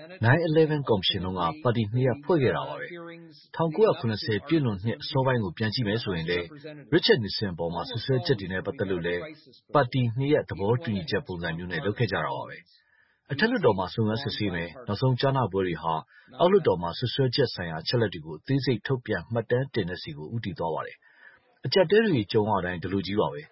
9/11 ကော်မရှင်ကပါတီနှစ်ရပ်ဖွဲ့ခဲ့တာပါပဲ1990ပြည့်လွန်နှစ်အစောပိုင်းကိုပြန်ကြည့်မယ်ဆိုရင်လေ Richard Nixon အပေါ်မှာဆွဆွဲချက်တွေနဲ့ပတ်သက်လို့လေပါတီနှစ်ရပ်သဘောတူညီချက်ပုံစံမျိုးနဲ့လုပ်ခဲ့ကြတာပါပဲအထက်လွှတ်တော်မှာစုံစမ်းစစ်ဆေးမယ်နောက်ဆုံးကြားနာပွဲတွေဟာအောက်လွှတ်တော်မှာဆွဆွဲချက်ဆိုင်ရာချက်လက်တွေကိုအသေးစိတ်ထုတ်ပြန်မှတ်တမ်းတင်တဲ့စီကိုဦးတည်သွားပါတယ်အကြက်တဲတွေကြုံရတိုင်းဒီလိုကြီးပါပဲ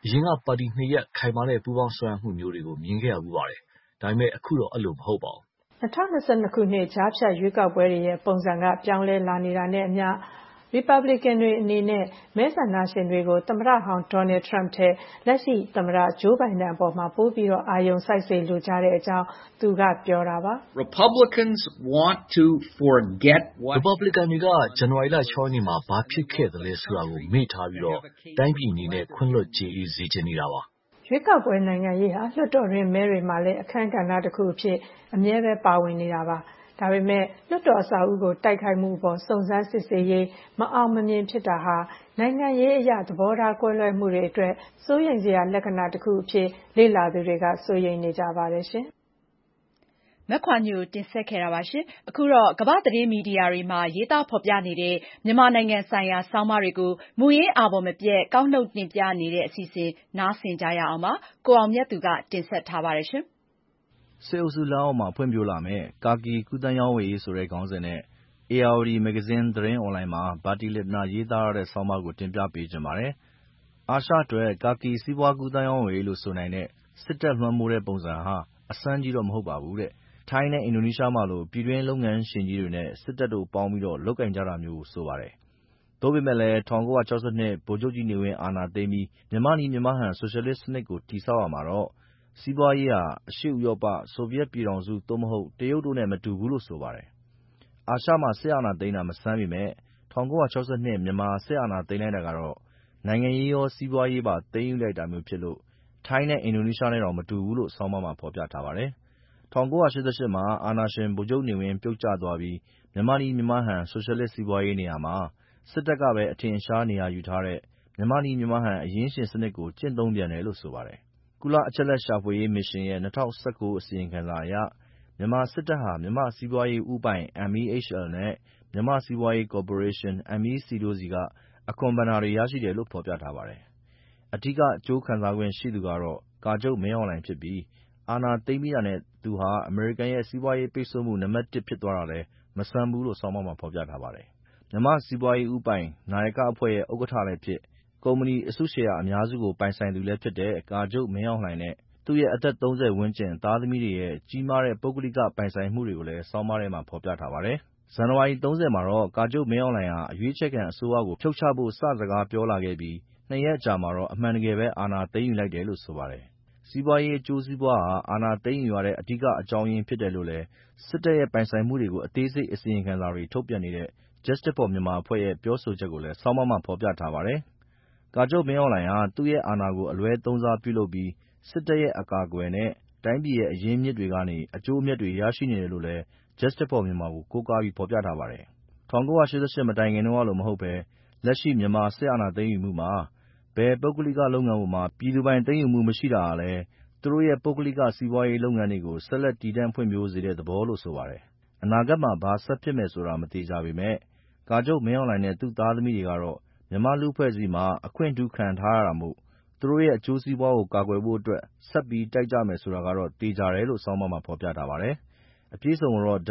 ရင်ကပါတီနှစ်ရပ်ခိုင်မာတဲ့ပူးပေါင်းဆောင်ရွက်မှုမျိုးတွေကိုမြင်ခဲ့ရမှုပါတယ်။ဒါပေမဲ့အခုတော့အဲ့လိုမဟုတ်ပါဘူး။2022 ခုနှစ်ကြားဖြတ်ရွေးကောက်ပွဲတွေရဲ့ပုံစံကပြောင်းလဲလာနေတာနဲ့အမျှရီပတ်ဘလစ်ကန်တွေအနေနဲ့မဲဆန္ဒရှင်တွေကိုသမ္မတဟောင်းဒေါ်နယ်ထရမ့်ထက်လက်ရှိသမ္မတဂျိုးဘိုင်ဒန်အပေါ်မှာပိုပြီးတော့အာရုံစိုက်စေလိုကြတဲ့အကြောင်းသူကပြောတာပါ။ Republicans want to forget what Republican တွေကဇန်နဝါရီလ 6 ရက်နေ့မှာဘာဖြစ်ခဲ့သလဲဆိုတာကိုမေ့ထားပြီးတော့တိုင်းပြည်အနေနဲ့ခွင့်လွှတ်ကြေအေးစေချင်နေတာပါ။ရွေးကောက်ပွဲနိုင်ငံရေးဟာလွှတ်တော်တွင်းမဲတွေမှာလည်းအခမ်းကဏ္ဍတစ်ခုအဖြစ်အမြဲပဲပါဝင်နေတာပါ။ဒါပေမဲ့လွှတ်တော်အဆောက်အဦကိုတိုက်ခိုက်မှုအပေါ်စုံစမ်းစစ်ဆေးရေးမအောင်မမြင်ဖြစ်တာဟာနိုင်ငံရေးအရသဘောထားကွဲလွဲမှုတွေအတွက်စိုးရိမ်စရာလက္ခဏာတစ်ခုအဖြစ်လေ့လာသူတွေကစိုးရိမ်နေကြပါတယ်ရှင်။မခွာညိုတင်ဆက်ခဲ့တာပါရှင်။အခုတော့ကမ္ဘာသတင်းမီဒီယာတွေမှာရေးသားဖော်ပြနေတဲ့မြန်မာနိုင်ငံဆိုင်ရာဆောင်းပါးတွေကိုမူရင်းအာဘော်မပြတ်ကောက်နှုတ်တင်ပြနေတဲ့အစီအစဉ်နားဆင်ကြရအောင်ပါ။ကိုအောင်မြတ်သူကတင်ဆက်ထားပါတယ်ရှင်။စစ်အုပ်စုလက်အောက်မှာဖွံ့ဖြိုးလာမယ်ကာကီကူးသန်းရောင်းဝယ်ရေးဆိုတဲ့ခေါင်းစဉ်နဲ့ ARD မဂ္ဂဇင်းသတင်းအွန်လိုင်းမှာဘာတီလစ်နာရေးသားရတဲ့ဆောင်းပါးကိုတင်ပြပေးခြင်းပါတယ်။အာရှအတွက်ကာကီစီးပွားကူးသန်းရောင်းဝယ်ရေးလို့ဆိုနိုင်တဲ့စစ်တပ်လွှမ်းမိုးတဲ့ပုံစံဟာအဆန်းကြီးတော့မဟုတ်ပါဘူးတဲ့။ထိုင်းနဲ့အင်ဒိုနီးရှားမှာလိုပြည်တွင်းလုပ်ငန်းရှင်ကြီးတွေနဲ့စစ်တပ်တို့ပေါင်းပြီးတော့လုပ်ကင်ကြတာမျိုးဆိုပါတယ်။သို့ပေမဲ့လည်း1962ဗိုလ်ချုပ်ကြီးနေဝင်းအာဏာသိမ်းပြီးမြန်မာ့နည်းမြန်မာ့ဟန်ဆိုရှယ်လစ်စနစ်ကိုတည်ဆောက်ရမှာတော့စီးပွားရေးဟာအရှေ့ဥရောပဆိုဗီယက်ပြည်ထောင်စုသို့မဟုတ်တရုတ်တို့နဲ့မတူဘူးလို့ဆိုပါတယ်။အာရှမှာစစ်အာဏာသိမ်းတာမဆန်းပေမဲ့1962မြန်မာစစ်အာဏာသိမ်းလိုက်တာကတော့နိုင်ငံရေးရောစီးပွားရေးပါသိမ်းယူလိုက်တာမျိုးဖြစ်လို့ထိုင်းနဲ့အင်ဒိုနီးရှားနဲ့တော့မတူဘူးလို့ဆောင်းပါးမှာဖော်ပြထားပါတယ်။1988မှာအာဏာရှင်ဗိုလ်ချုပ်နေဝင်းပြုတ်ကျသွားပြီးမြန်မာ့နည်းမြန်မာ့ဟန်ဆိုရှယ်လစ်စီးပွားရေးနေရာမှာစစ်တပ်ကပဲအထင်ရှားနေရာယူထားတဲ့မြန်မာ့နည်းမြန်မာ့ဟန်အရင်းရှင်စနစ်ကိုကျင့်သုံးပြန်တယ်လို့ဆိုပါတယ်။ကုလအချက်အလက်ရှာဖွေရေးမစ်ရှင်ရဲ့2019အစီရင်ခံစာအရမြန်မာစစ်တပ်ဟာမြန်မာ့စီးပွားရေးဦးပိုင် MEHL နဲ့မြန်မာ့စီးပွားရေးကော်ပိုရေးရှင်း MEC တို့ဆီကအခွန်ဘဏ္ဍာတွေရရှိတယ်လို့ဖော်ပြထားပါတယ်။အဓိကအကျိုးခံစားခွင့်ရှိသူကတော့ကာချုပ်မင်းအောင်လှိုင်ဖြစ်ပြီးအာဏာသိမ်းပြီးတာနဲ့သူဟာအမေရိကန်ရဲ့စီးပွားရေးပိတ်ဆို့မှုနံပါတ်1ဖြစ်သွားတာလည်းမဆန်းဘူးလို့ဆောင်းပါးမှာဖော်ပြထားပါတယ်။မြန်မာ့စီးပွားရေးဦးပိုင်နာယကအဖွဲ့ရဲ့ဥက္ကဋ္ဌလည်းဖြစ်ကုမ္ပဏီအစုရှယ်ယာအများစုကိုပိုင်ဆိုင်သူလည်းဖြစ်တဲ့ကာချုပ်မင်းအောင်လှိုင်နဲ့သူ့ရဲ့အသက်30ဝန်းကျင်သားသမီးတွေရဲ့ကြီးမားတဲ့ပုဂ္ဂလိကပိုင်ဆိုင်မှုတွေကိုလည်းဆောင်းပါးထဲမှာဖော်ပြထားပါတယ်။ဇန်နဝါရီ30မှာတော့ကာချုပ်မင်းအောင်လှိုင်ဟာအရွေးချယ်ခံအစိုးရကိုဖြုတ်ချဖို့စကားပြောလာခဲ့ပြီး2 ရက်အကြာမှာတော့အမှန်တကယ်ပဲအာဏာသိမ်းယူလိုက်တယ်လို့ဆိုပါတယ်။စီးပွားရေးအကျိုးစီးပွားဟာအာဏာသိမ်းယူရတဲ့အဓိကအကြောင်းရင်းဖြစ်တယ်လို့လည်းစစ်တပ်ရဲ့ပိုင်ဆိုင်မှုတွေကိုအသေးစိတ်အစီရင်ခံစာတွေထုတ်ပြန်နေတဲ့ Justice for Myanmar အဖွဲ့ရဲ့ပြောဆိုချက်ကိုလည်းဆောင်းပါးမှာဖော်ပြထားပါတယ်။ကာချုပ်မင်းအောင်လှိုင်ဟာသူ့ရဲ့အာဏာကိုအလွဲသုံးစားပြုလုပ်ပြီးစစ်တပ်ရဲ့အကာအကွယ်နဲ့တိုင်းပြည်ရဲ့အရင်းအမြစ်တွေကနေအကျိုးအမြတ်တွေရရှိနေတယ်လို့လည်း Justice for Myanmar ကိုကိုးကားပြီးဖော်ပြထားပါတယ်။1988မတိုင်ခင်တုန်းကလိုမဟုတ်ပဲလက်ရှိမြန်မာစစ်အာဏာသိမ်းယူမှုမှာဘယ်ပုဂ္ဂလိကလုပ်ငန်းပေါ်မှာပြည်သူပိုင်သိမ်းယူမှုမရှိတာဟာလည်းသူတို့ရဲ့ပုဂ္ဂလိကစီးပွားရေးလုပ်ငန်းတွေကိုဆက်လက်တည်တံ့ဖွံ့ဖြိုးစေတဲ့သဘောလို့ဆိုပါတယ်။အနာဂတ်မှာဘာဆက်ဖြစ်မယ်ဆိုတာမသေချာပေမဲ့ကာချုပ်မင်းအောင်လှိုင်နဲ့သူ့သားသမီးတွေကတော့မြန်မာလူ့အဖွဲ့အစည်းမှာအခွင့်ထူးခံထားရတာမို့သူတို့ရဲ့အကျိုးစီးပွားကိုကာကွယ်ဖို့အတွက်ဆက်ပြီးတိုက်ကြမယ်ဆိုတာကတော့သေချာတယ်လို့ဆောင်းပါးမှာဖော်ပြထားပါတယ်။အပြည့်အစုံကိုတော့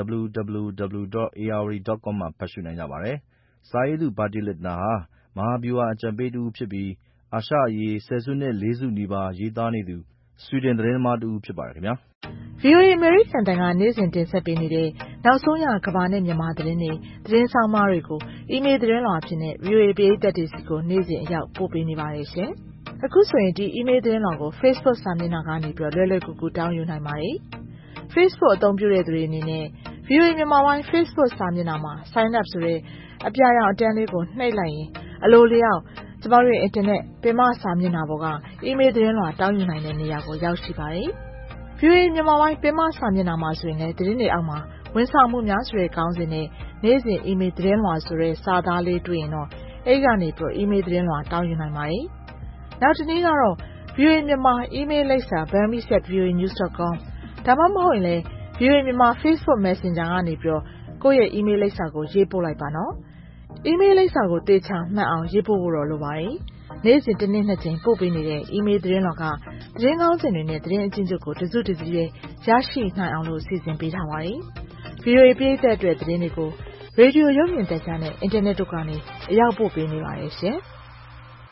www.ar.com မှာဖတ်ရှုနိုင်ကြပါတယ်။စာရေးသူဘာတီလစ်နာဟာမဟာဗျူဟာအကြံပေးတဦးဖြစ်ပြီးအာရှအရေး10စုနှစ်4စုနီးပါးရေးသားနေသူဆွီဒင်သတင်းသမားတဦးဖြစ်ပါတယ်ခင်ဗျာ။ VOA အမေရိကန်တန်ကနေ့စဉ်တင်ဆက်ပေးနေတဲ့နောက်ဆုံးရကမ္ဘာနဲ့မြန်မာသတင်းတွေသတင်းဆောင်မတွေကိုအီးမေးလ်သတင်းလွှာအဖြစ်နဲ့ VOA ပရိသတ်တွေစီကိုနေ့စဉ်အရောက်ပို့ပေးနေပါတယ်ရှင်။အခုဆိုရင်ဒီအီးမေးလ်သတင်းလွှာကို Facebook စာမျက်နှာကနေလွယ်လွယ်ကူကူတောင်းယူနိုင်ပါတယ်။ Facebook အသုံးပြုတဲ့သူတွေအနေနဲ့ VOA မြန်မာပိုင်း Facebook စာမျက်နှာမှာ Sign up ဆိုတဲ့အပြာရောင်အတန်းလေးကိုနှိပ်လိုက်ရင်အလိုလျောက်ကျမတို့ရဲ့အင်တာနက်ပင်မစာမျက်နှာပေါ်ကအီးမေးလ်သတင်းလွှာတောင်းယူနိုင်တဲ့နေရာကိုရောက်ရှိပါတယ်။ VOA မြန်မာပိုင်းပင်မစာမျက်နှာမှာဆိုရင်လည်းသတင်းတွေအောက်မှာဝန်ဆောင်မှုများဆိုတဲ့ခေါင်းစဉ်နဲ့နေ့စဉ်အီးမေးလ်သတင်းလွှာဆိုတဲ့စာသားလေးတွေ့ရင်တော့အဲဒီကနေအီးမေးလ်သတင်းလွှာတောင်းယူနိုင်ပါတယ်။နောက်တစ်နည်းကတော့ VOA မြန်မာအီးမေးလ်လိပ်စာ burmese@voanews.com ဒါမှမဟုတ်ရင်လည်း VOA မြန်မာ Facebook Messenger ကနေကိုယ့်ရဲ့အီးမေးလ်လိပ်စာကိုရေးပို့လိုက်ပါနော်။အီးမေးလ်လိပ်စာကိုသေချာမှတ်အောင်ရေးပို့ဖို့တော့လိုပါတယ်။နေ့စဉ်တစ်နေ့2ကြိမ်ပို့ပေးနေတဲ့အီးမေးလ်သတင်းလွှာကသတင်းကောင်းစဉ်တွေနဲ့သတင်းအကျဉ်းချုပ်ကိုတစုတစည်းပဲရရှိနိုင်အောင်လို့စီစဉ်ပေးထားပါတယ်။ VOA ပရိသတ်အတွက်သတင်းတွေကိုရေဒီယိုရုပ်မြင်သံကြားနဲ့အင်တာနက်တို့ကနေအရောက်ပို့ပေးနေပါတယ်ရှင်။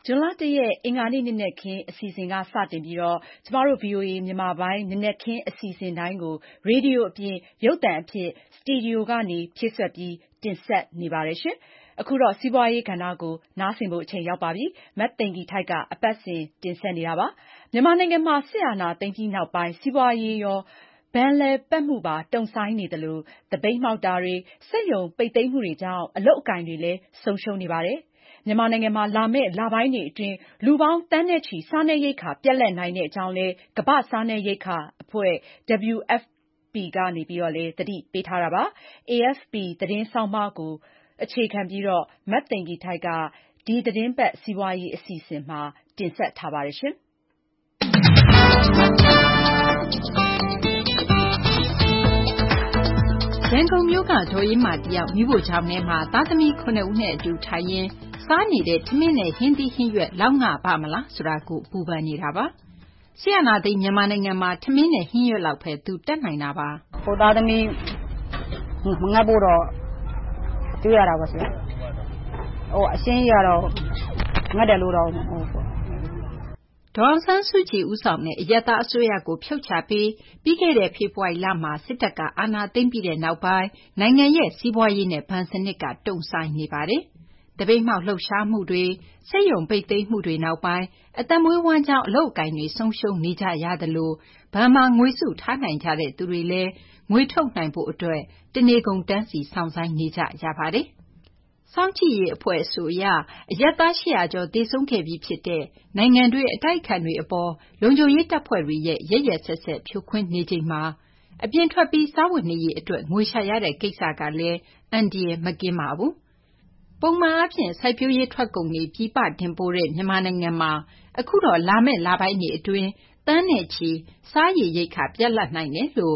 ဇွန်လ 1 ရက်အင်္ဂါနေ့နံနက်ခင်းအစီအစဉ်ကစတင်ပြီးတော့ကျမတို့ VOA မြန်မာပိုင်းနံနက်ခင်းအစီအစဉ်တိုင်းကိုရေဒီယိုအပြင်ရုပ်သံအဖြစ်စတူဒီယိုကနေဖြည့်စွက်ပြီးတင်ဆက်နေပါတယ်ရှင်။အခုတော့စီးပွားရေးကဏ္ဍကိုနားဆင်ဖို့အချိန်ရောက်ပါပြီ။မတ်သိင်္ဂီထိုက်ကအပတ်စဉ်တင်ဆက်နေတာပါ။မြန်မာနိုင်ငံမှာစစ်အာဏာသိမ်းပြီးနောက်ပိုင်းစီးပွားရေးရောဘဏ်လည်ပတ်မှုပါတုံ့ဆိုင်းနေသလိုသပိတ်မှောက်တာတွေစက်ရုံပိတ်သိမ်းမှုတွေကြောင့်အလုပ်အကိုင်တွေလည်းဆုံးရှုံးနေပါတယ်။မြန်မာနိုင်ငံမှာလာမယ့်လပိုင်းတွေအတွင်းလူပေါင်းတန်းနဲ့ချီစားနပ်ရိက္ခာပြတ်လတ်နိုင်တဲ့အကြောင်းလဲကမ္ဘာ့စားနပ်ရိက္ခာအဖွဲ့ WFP ကနေပြီးတော့လည်းသတိပေးထားတာပါ။ AFP သတင်းဆောင်းပါးကိုအခြေခံပြီးတော့မတ်သိင်္ဂီထိုက်ကဒီသတင်းပတ်စီးပွားရေးအစီအစဉ်မှာတင်ဆက်ထားပါတယ်ရှင်။ရန်ကုန်မြို့ကဒေါ်အေးမာတယောက်မိဖို့ချောင်းထဲမှာသားသမီး9ဦးနဲ့အတူထိုင်ရင်းစားနေတဲ့ထမင်းနဲ့ဟင်းသီးဟင်းရွက်လောက်ငှပါမလားဆိုတာကိုပူပန်နေတာပါ။ဆီယနာသိမြန်မာနိုင်ငံမှာထမင်းနဲ့ဟင်းရွက်လောက်ပဲသူတက်နိုင်တာပါ။ဟိုသားသမီးမငတ်ဖို့တော့တွေးရတာပါဆရာ။ဟိုအရှင်းကြီးကတော့ငတ်တယ်လို့တော့ဒေါ်ဆန်းစုကြည်ဦးဆောင်တဲ့အရပ်သားအစိုးရကိုဖြုတ်ချပြီးခဲ့တဲ့ဖေဖော်ဝါရီလမှာစစ်တပ်ကအာဏာသိမ်းပြီးတဲ့နောက်ပိုင်းနိုင်ငံရဲ့စီးပွားရေးနဲ့ဘဏ်စနစ်ကတုံ့ဆိုင်းနေပါတယ်။တပိတ်မှောက်လှုပ်ရှားမှုတွေစက်ရုံပိတ်သိမ်းမှုတွေနောက်ပိုင်းအသက်မွေးဝမ်းကြောင်းအလုပ်အကိုင်တွေဆုံးရှုံးနေကြရသလိုဘဏ်မှာငွေစုထားနိုင်ကြတဲ့သူတွေလည်းငွေထုတ်နိုင်ဖို့အတွက်တနေကုန်တန်းစီစောင့်ဆိုင်းနေကြရပါတယ်။စောင့်ကြည့်ရေးအဖွဲ့အဆိုအရအရပ်သား800ကျော်သေဆုံးခဲ့ပြီးဖြစ်တဲ့နိုင်ငံတွေအတိုက်အခံတွေအပေါ်လုံခြုံရေးတပ်ဖွဲ့တွေရဲ့ရက်ရက်ဆက်ဆက်ဖြိုခွင်းနေချိန်မှာအပြင်ထွက်ပြီးစားဝတ်နေရေးအတွက်ငွေရှာရတဲ့ကိစ္စကလည်းအန္တရာယ်မကင်းပါဘူး။ပုံမှန်အားဖြင့်စိုက်ပျိုးရေးထွက်ကုန်တွေပြည်ပတင်ပို့တဲ့မြန်မာနိုင်ငံမှာအခုတော့လာမယ့်လပိုင်းတွေအတွင်းတန်းနဲ့ချီစားရည်ရိက္ခာပြတ်လတ်နိုင်တယ်လို့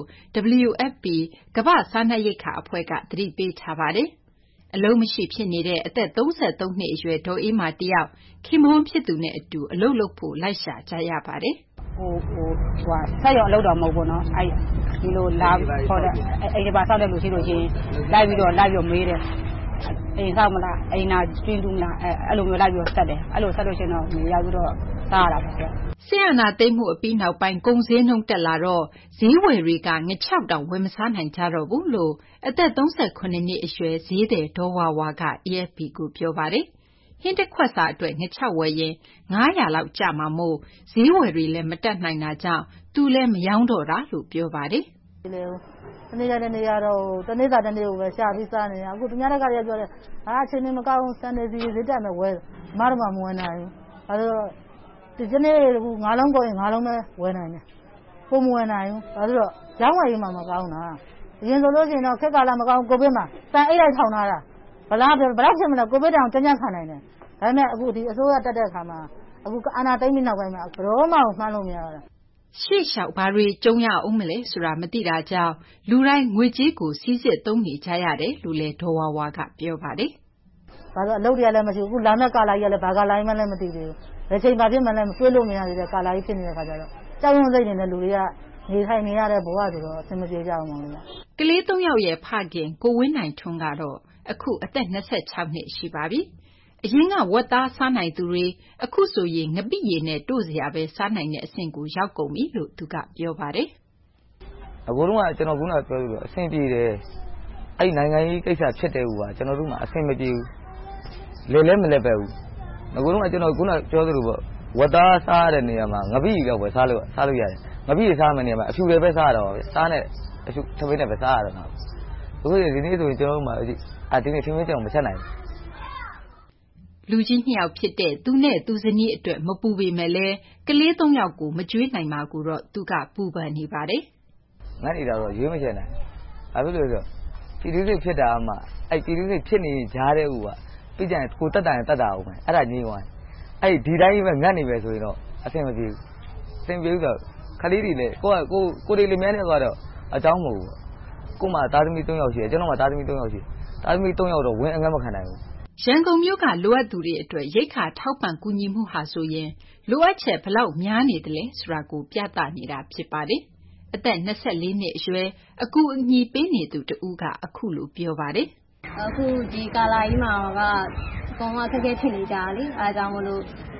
WFP ကမ္ဘာ့စားနပ်ရိက္ခာအဖွဲ့ကသတိပေးထားပါတယ်။အလုံးမရှိဖြစ်နေတဲ့အသက်33နှစ်အရွယ်ဒေါ်အေးမာတယောက်ခင်မွန်းဖြစ်သူနဲ့အတူအလုပ်လုပ်ဖို့လိုက်ရှာကြရပါတယ်။ဆက်ရုံအလုပ်တော့မဟုတ်ဘူးနော်။ဒီလိုလာခေါ်တဲ့အိမ်ဒီပါဆောက်တဲ့လူရှိလို့ရှိရင်လိုက်ပြီးတော့မေးတယ်။အိမ်ဆောက်မလားအိမ်နာကျွင်းတူးမလားအဲ့လိုမျိုးလိုက်ပြီးတော့ဆက်တယ်။အဲ့လိုဆက်လို့ရှိရင်တော့နေရောက်ပြီးတော့စားရတာပဲ။ဆီယနာသိမ်းမှုအပြီးနောက်ပိုင်းကုန်စည်နှုန်းတက်လာတော့ဈေးဝယ်တွေကငချောက်တောင်ဝယ်မစားနိုင်ကြတော့ဘူးလို့အသက်38နှစ်အရွယ်ဈေးသည်ဒေါ်ဝါဝါက AFP ကိုပြောပါတယ်။ဟင်းတစ်ခွက်စာအတွက်ငချောက်ဝယ်ရင်900လောက်ကျမှာမို့ဈေးဝယ်တွေလည်းမတက်နိုင်တာကြောင့်သူလည်းမရောင်းတော့တာလို့ပြောပါတယ်။တနေ့တိုင်းတနေ့ကတော့တနေ့သာတနေ့ကိုပဲရှာပြီးစားနေတာအခုသူများတွေကပြောတယ်ဟာအချိန်မကောင်းစံနေစီဈေးတက်မယ်ဝယ်မတော်မှမဝယ်နိုင်ဘူးအဲဒါဒီနေ့9လုံးကုန်ရင်9လုံးပဲဝယ်နိုင်တယ်ပုံမဝယ်နိုင်ဘူးဒါဆိုတော့ရောင်းဝယ်ရေးမှမကောင်းတာအရင်ဆိုလို့ရှိရင်တော့ခက်ကာလမကောင်းကိုဗစ်မှာတန်အိတ်လိုက်ထောင်ထားတာဘလောက်ဖြစ်မလဲကိုဗစ်တောင်ကြမ်းကြမ်းခံနိုင်တယ်ဒါပေမဲ့အခုဒီအစိုးရတက်တဲ့အခါမှာအခုအာဏာသိမ်းပြီးနောက်ပိုင်းမှာဘယ်တော့မှမှန်းလို့မရတော့ရှေ့လျှောက်ဘာတွေကြုံရအောင်မလဲဆိုတာမသိတာကြောင့်လူတိုင်းငွေကြေးကိုစီးစစ်သုံးနေကြရတယ်လို့လည်းဒေါ်ဝါဝါကပြောပါတယ်။ဘာလို့အလုပ်တွေကလည်းမရှိဘူးအခုလာမယ့်ကာလကြီးကလည်းဘာကာလကြီးမှလည်းမသိသေးဘူး။ဘယ်ချိန်မှဖြစ်မှလည်းတွေးလို့မရသေးတဲ့ကာလကြီးဖြစ်နေတဲ့ခါကျတော့ကြောက်ရွံ့စိတ်နေတဲ့လူတွေကနေထိုင်နေရတဲ့ဘဝဆိုတော့အဆင်မပြေကြအောင်လို့။ကလေး3ယောက်ရဲ့ဖခင်ကိုဝင်းနိုင်ထွန်းကတော့အခုအသက်26နှစ်ရှိပါပြီ။အရင်ကဝက်သားစားနိုင်သူတွေအခုဆိုရင်ငပိရည်နဲ့တို့စရာပဲစားနိုင်တဲ့အဆင့်ကိုရောက်ကုန်ပြီလို့သူကပြောပါတယ်။အခုတော့ကျွန်တော်ကပြောလို့အဆင်ပြေတယ်။အဲ့နိုင်ငံရေးကိစ္စဖြစ်တဲ့ဟူကကျွန်တော်တို့မှအဆင်မပြေဘူး။လဲမလဲပဲဘူး။အခုတော့ကျွန်တော်ပြောသလိုပေါ့ဝက်သားစားရတဲ့နေရာမှာငပိရည်တော့ပဲစားလို့ရတယ်။ငပိရည်စားမယ့်နေရာမှာအဖြူတွေပဲစားရတော့ပါပဲ။စားနဲ့အဖြူထမင်းနဲ့ပဲစားရတော့တာ။အခုဒီနေ့ဆိုရင်ကျွန်တော်တို့မှဒီနေ့ထမင်းကြောင်မချက်နိုင်ဘူး။လူကြီး2ယောက်ဖြစ်တဲ့သူနဲ့သူဇနီးအတွက်မပူပေမဲ့လည်းကလေး3ယောက်ကိုမကြွေးနိုင်ပါဘူးတော့သူကပူပန်နေပါတယ်။ငတ်နေတာတော့ရွေးမချင်နိုင်။ဘာဖြစ်လို့လဲဆိုတော့ပြည်သူတွေဖြစ်တာမှအဲ့ပြည်သူတွေဖြစ်နေကြားတဲ့ဟူကပြီးကြရင်ကိုတက်တာအောင်ပဲအဲ့ဒါငြင်းသွား။အဲ့ဒီတိုင်းပဲငတ်နေပဲဆိုရင်တော့အဆင်မပြေဘူး။အဆင်ပြေဘူးဆိုခလေးတွေလည်းကိုတွေလည်းများနေသွားတော့အကြောင်းမဟုတ်ဘူး။ကိုမှသားသမီး3ယောက်ရှိတယ်ကျွန်တော်မှသားသမီး3ယောက်ရှိတယ်။သားသမီး3ယောက်တော့ဝင်အငတ်မခံနိုင်ဘူး။ရန်ကုန်မြို့ကလိုအပ်သူတွေအတွက်ရိက္ခာထောက်ပံ့ကူညီမှုဟာဆိုရင်လိုအပ်ချက်ဘယ်လောက်များနေသလဲဆိုတာကိုပြသနေတာဖြစ်ပါတယ်။အသက်24နှစ်အရွယ်အကူအညီပေးနေသူတဦးကအခုလိုပြောပါတယ်။အခုဒီကာလာကြီးမှာကအကောင်ကခက်ခဲဖြစ်နေကြတာလေ။အဲဒါကြောင့်မလို့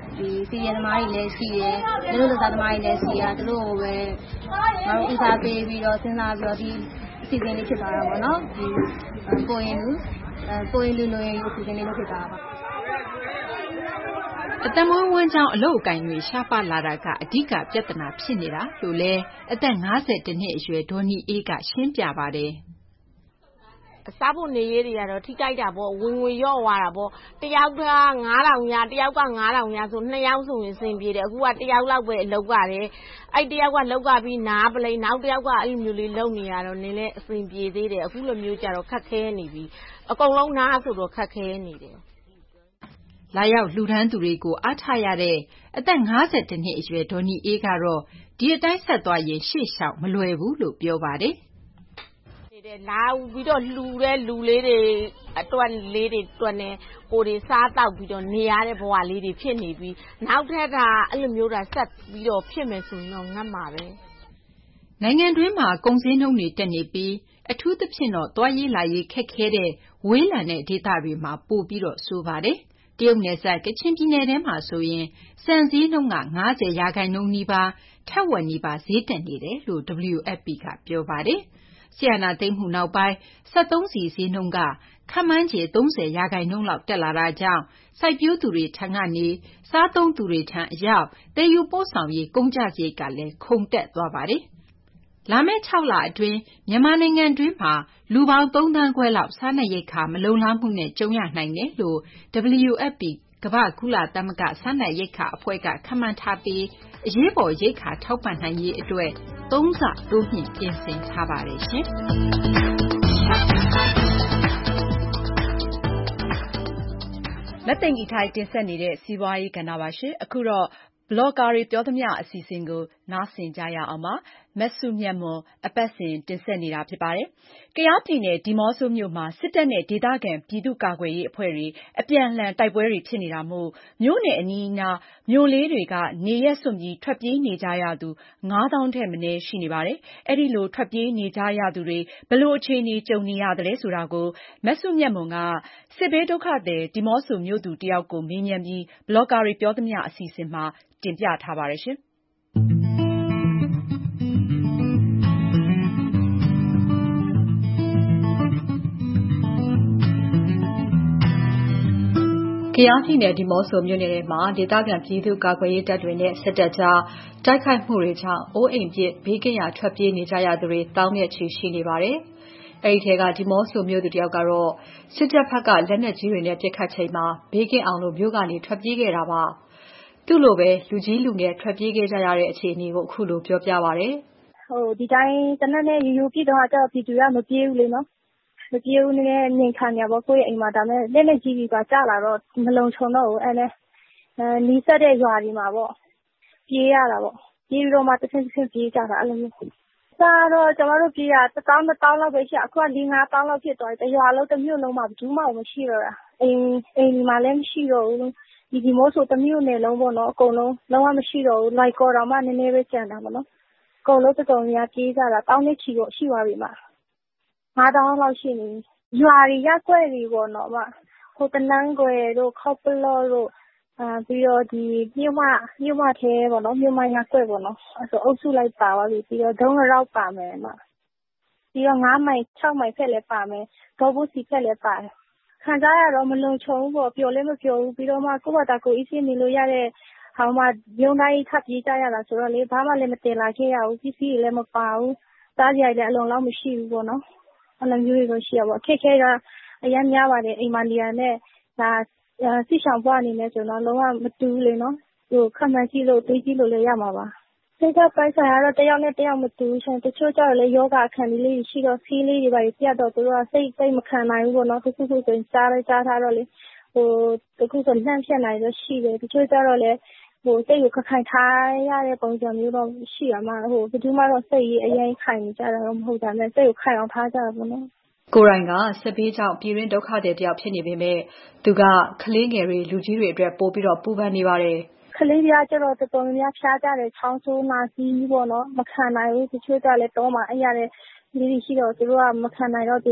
စီရင်သမားတွေလည်းရှိတယ်လက်လို့လက်စားသမားတွေလည်းရှိရသူတို့ကိုပဲငါတို့ဥစားပေးပြီးတော့စဉ်းစားပြီးတော့ဒီအစီအစဉ်လေးဖြစ်သွားတာပေါ့နော်ဒီကိုရင်လူရဲ့အစီအစဉ်လေးလုပ်ဖြစ်သွားတာပါအသက်မွေးဝမ်းကြောင်းအလုပ်အကိုင်တွေရှားပါလာတာကအဓိကပြဿနာဖြစ်နေတာလို့လဲအသက်52နှစ်အရွယ်ဒေါ်နီအေးကရှင်းပြပါတယ်စားဖို့နေရေးတွေကတော့ထိကြိုက်တာပေါ့ဝင်ငွေရော့သွားတာပေါ့တယောက်က9000ရတယောက်က9000ရဆို2ယောက်ဆိုရင်စင်ပြေတယ်အခုကတယောက်လောက်ပဲအလုပ်ကတယ်အဲ့တယောက်ကလောက်ကပြီးနားပလိန်နောက်တယောက်ကအဲ့လိုမျိုးလေးလုပ်နေရတော့နင်းလဲအစင်ပြေသေးတယ်အခုလိုမျိုးကြတော့ခက်ခဲနေပြီအကုန်လုံးနားဆိုတော့ခက်ခဲနေတယ်လာရောက်လှူဒန်းသူတွေကိုအားထားရတဲ့အသက်52နှစ်အရွယ်ဒေါ်နီအေးကတော့ဒီအတိုင်းဆက်သွားရင်ရှေ့လျှောက်မလွယ်ဘူးလို့ပြောပါတယ်လာပြီးတော့လှူတဲ့လူလေးတွေအတွက်လေးတွေတွက်နေကိုတွေစားတောက်ပြီးတော့နေရတဲ့ဘဝလေးတွေဖြစ်နေပြီးနောက်ထပ်ကအဲ့လိုမျိုးတာဆက်ပြီးတော့ဖြစ်မယ်ဆိုရင်တော့ငတ်မှာပဲနိုင်ငံတွင်းမှာကုန်စည်နှုန်းတွေတက်နေပြီးအထူးသဖြင့်တော့သွားရေးလာရေးခက်ခဲတဲ့ဝေးလံတဲ့ဒေသတွေမှာပို့ပြီးတော့ဆိုပါတယ်တရုတ်နယ်စပ်ကချင်ပြည်နယ်ထဲမှာဆိုရင်စံစည်းနှုန်းက90%နီးပါးထက်ဝက်နီးပါးဈေးတက်နေတယ်လို့ WFP ကပြောပါတယ်ဆီယနာသိမ့်မှုနောက်ပိုင်း73စီဈေးနှုန်းကခန့်မှန်းခြေ30%လောက်တက်လာတာကြောင့်စိုက်ပျိုးသူတွေထံကနေစားသုံးသူတွေထံအရောက်တည်ယူပို့ဆောင်ရေးကုန်ကျစရိတ်ကလည်းခုန်တက်သွားပါတယ်လာမယ့်6လအတွင်းမြန်မာနိုင်ငံတွင်းမှာလူပေါင်း3 သန်းခွဲလောက်စားနပ်ရိက္ခာမလုံလောက်မှုနဲ့ကြုံရနိုင်တယ်လို့ WFP ကမ္ဘာ့ကုလသမဂ္ဂစားနပ်ရိက္ခာအဖွဲ့ကခန့်မှန်းထားပြီးအရေးပေါ်ရိက္ခာထောက်ပံ့နိုင်ရေးအတွက်3 ဆတိုးမြှင့်ပြင်ဆင်ထားပါတယ်ရှင်လက်သိင်္ဂီထိုက်တင်ဆက်နေတဲ့စီးပွားရေးကဏ္ဍပါရှင်အခုတော့ဘလော့ဂါတွေပြောသမျှအစီအစဉ်ကိုနားဆင်ကြရအောင်ပါမက်ဆုမြတ်မွန်အပတ်စဉ်တင်ဆက်နေတာဖြစ်ပါတယ်။ကယားပြည်နယ်ဒီမော့ဆိုမြို့မှာစစ်တပ်နဲ့ဒေသခံပြည်သူ့ကာကွယ်ရေးအဖွဲ့တွေအပြန်အလှန်တိုက်ပွဲတွေဖြစ်နေတာမို့မြို့နယ်အနီးအနားမြို့လေးတွေကနေရက်စွန့်ပြီးထွက်ပြေးနေကြရသူ 9000 ထက်မနည်းရှိနေပါတယ်။အဲဒီလိုထွက်ပြေးနေကြရသူတွေဘယ်လိုအခြေအနေကြုံနေရသလဲဆိုတာကိုမက်ဆုမြတ်မွန်ကစစ်ဘေးဒုက္ခသည်ဒီမော့ဆိုမြို့သူတယောက်ကိုမေးမြန်းပြီးဘလော့ဂါတွေပြောသမျှအစီအစဉ်မှာတင်ပြထားပါတယ်ရှင်။ကယားပြည်နယ်ဒီမော့ဆိုမြို့နယ်ထဲမှာဒေသခံပြည်သူ့ကာကွယ်ရေးတပ်တွေနဲ့စစ်တပ်ကြားတိုက်ခိုက်မှုတွေကြောင့်အိုးအိမ်ပစ်ဘေးကင်းရာထွက်ပြေးနေကြရသူတွေတောင်းနဲ့ချီရှိနေပါတယ်။အဲဒီထဲကဒီမော့ဆိုမြို့သူတယောက်ကတော့စစ်တပ်ဘက်ကလက်နက်ကြီးတွေနဲ့ပစ်ခတ်ချိန်မှာဘေးကင်းအောင်လို့မြို့ကနေထွက်ပြေးခဲ့တာပါ။သူ့လိုပဲလူကြီးလူငယ်ထွက်ပြေးခဲ့ကြရတဲ့အခြေအနေကိုအခုလိုပြောပြပါဗျ။ဒီတိုင်းတနက်နဲ့ရိုးပြစ်တော့ကျတော့ပြည်သူကမပြေးဘူးလေနော်။မပြေးဘူးနည်းငြိမ်ခံရပါကိုယ့်ရဲ့အိမ်မှာဒါမဲ့လက်နဲ့ကြီးပြီးပါကြလာတော့မလုံခြုံတော့ဘူးအဲ့နဲ့နီးစပ်တဲ့ရွာတွေမှာပေါ့ပြေးရတာပေါ့ပြေးပြီးတော့မှတစ်ဆင့်ပြေးကြတာအဲ့လိုမျိုးစားတော့ကျွန်တော်တို့ပြေးရ1000 2000လောက်ပဲရှိအခုက 4-5000 လောက်ဖြစ်သွားတယ်။ရွာလုံးတစ်မြို့လုံးမှာဘူးမှမရှိတော့တာ။အိမ်ဒီမှာလည်းမရှိတော့ဘူး။ဒီမို့ဆိုတစ်မြို့နယ်လုံးပေါ့နော်အကုန်လုံးလုံးဝမရှိတော့ဘူး။လိုက်ကော်တော့မှနည်းနည်းပဲကျန်တာပေါ့နော်။အကုန်လုံးတကုံကြီးပြေးကြတာတောင်းနဲ့ချီတော့ရှိသွားပြီမှာ5000လောက်ရှိနေပြီ။ရွာတွေရက်ွက်တွေပေါ့နော်ဟိုတနန်းကွယ်တို့ခောက်ပလော့တို့ပြီးတော့ဒီမြို့မထဲပေါ့နော်မြို့မရက်ွက်ပေါ့နော်အဲ့ဆိုအုပ်စုလိုက်ပါသွားပြီပြီးတော့ဒုံးရောက်ပါမယ်ပြီးတော့9မိုင်6မိုင်ဖက်လည်းပါမယ်ဒေါ်ဘူးစီဖက်လည်းပါတယ်ခံစားရတော့မလုံခြုံဘူးပေါ့ပျော်လည်းမပျော်ဘူးပြီးတော့မှကိုယ့်ဘာသာကိုယ်အစ်စ်နေလို့ရတဲ့ဟောင်းမှရုံတိုင်းထပ်ပြေးကြရတာဆိုတော့လေဘာမှလည်းမတင်လာခဲ့ရဘူးပစ္စည်းတွေလည်းမပါဘူးစားကြရလည်းအလုံးလောက်မရှိဘူးပေါ့နော်အဲ့လိုမျိုးတွေရှိရပေါ့အခက်ခဲကအရင်များပါတယ်အိမ်မနေရနဲ့ဒါစီဆောင်ပွားအနေနဲ့ဆိုတော့လုံးဝမတူဘူးလေနော်ဟိုခံမှန်းကြည့်လို့တွေးကြည့်လို့လည်းရမှာပါစိတ်ကပိုက်ဆိုင်ရတော့တယောက်နဲ့တယောက်မတူဘူးရှင်တချို့ကျတော့လေယောဂအခန်းလေးရှိတော့ဆေးလေးတွေပါပြတ်တော့သူတို့ကစိတ်မခံနိုင်ဘူးပေါ့နော်တခုခုဆိုရင်ကြားထားတော့လေဟိုတခုဆိုနှံ့ဖြတ်နိုင်တော့ရှိတယ်တချို့ကျတော့လေဟိုစိတ်ကိုခိုင်ထားရတဲ့ပုံစံမျိုးတော့ရှိရမှာဟိုဘယ်သူမှတော့စိတ်ကြီးအရင်ခိုင်နေကြတာတော့မဟုတ်တာနဲ့စိတ်ကိုခိုင်အောင်ထားကြတာပေါ့နော်ကိုရိုင်းကစစ်ဘေးကြောင့်ပြည်တွင်းဒုက္ခတွေတယောက်ဖြစ်နေပေမဲ့သူကကလေးငယ်တွေလူကြီးတွေအတွက်ပို့ပြီးတော့ပူပန်နေပါတယ်ကလေးတွေကကျတော့တော်တော်များများဖျားကြတယ်ချောင်းဆိုးနာစီးပေါ့နော်မခံနိုင်ဘူးတချို့ကြလည်းတော့မှအဲ့ရတဲ့လေးတွေရှိတော့သူတို့ကမခံနိုင်တော့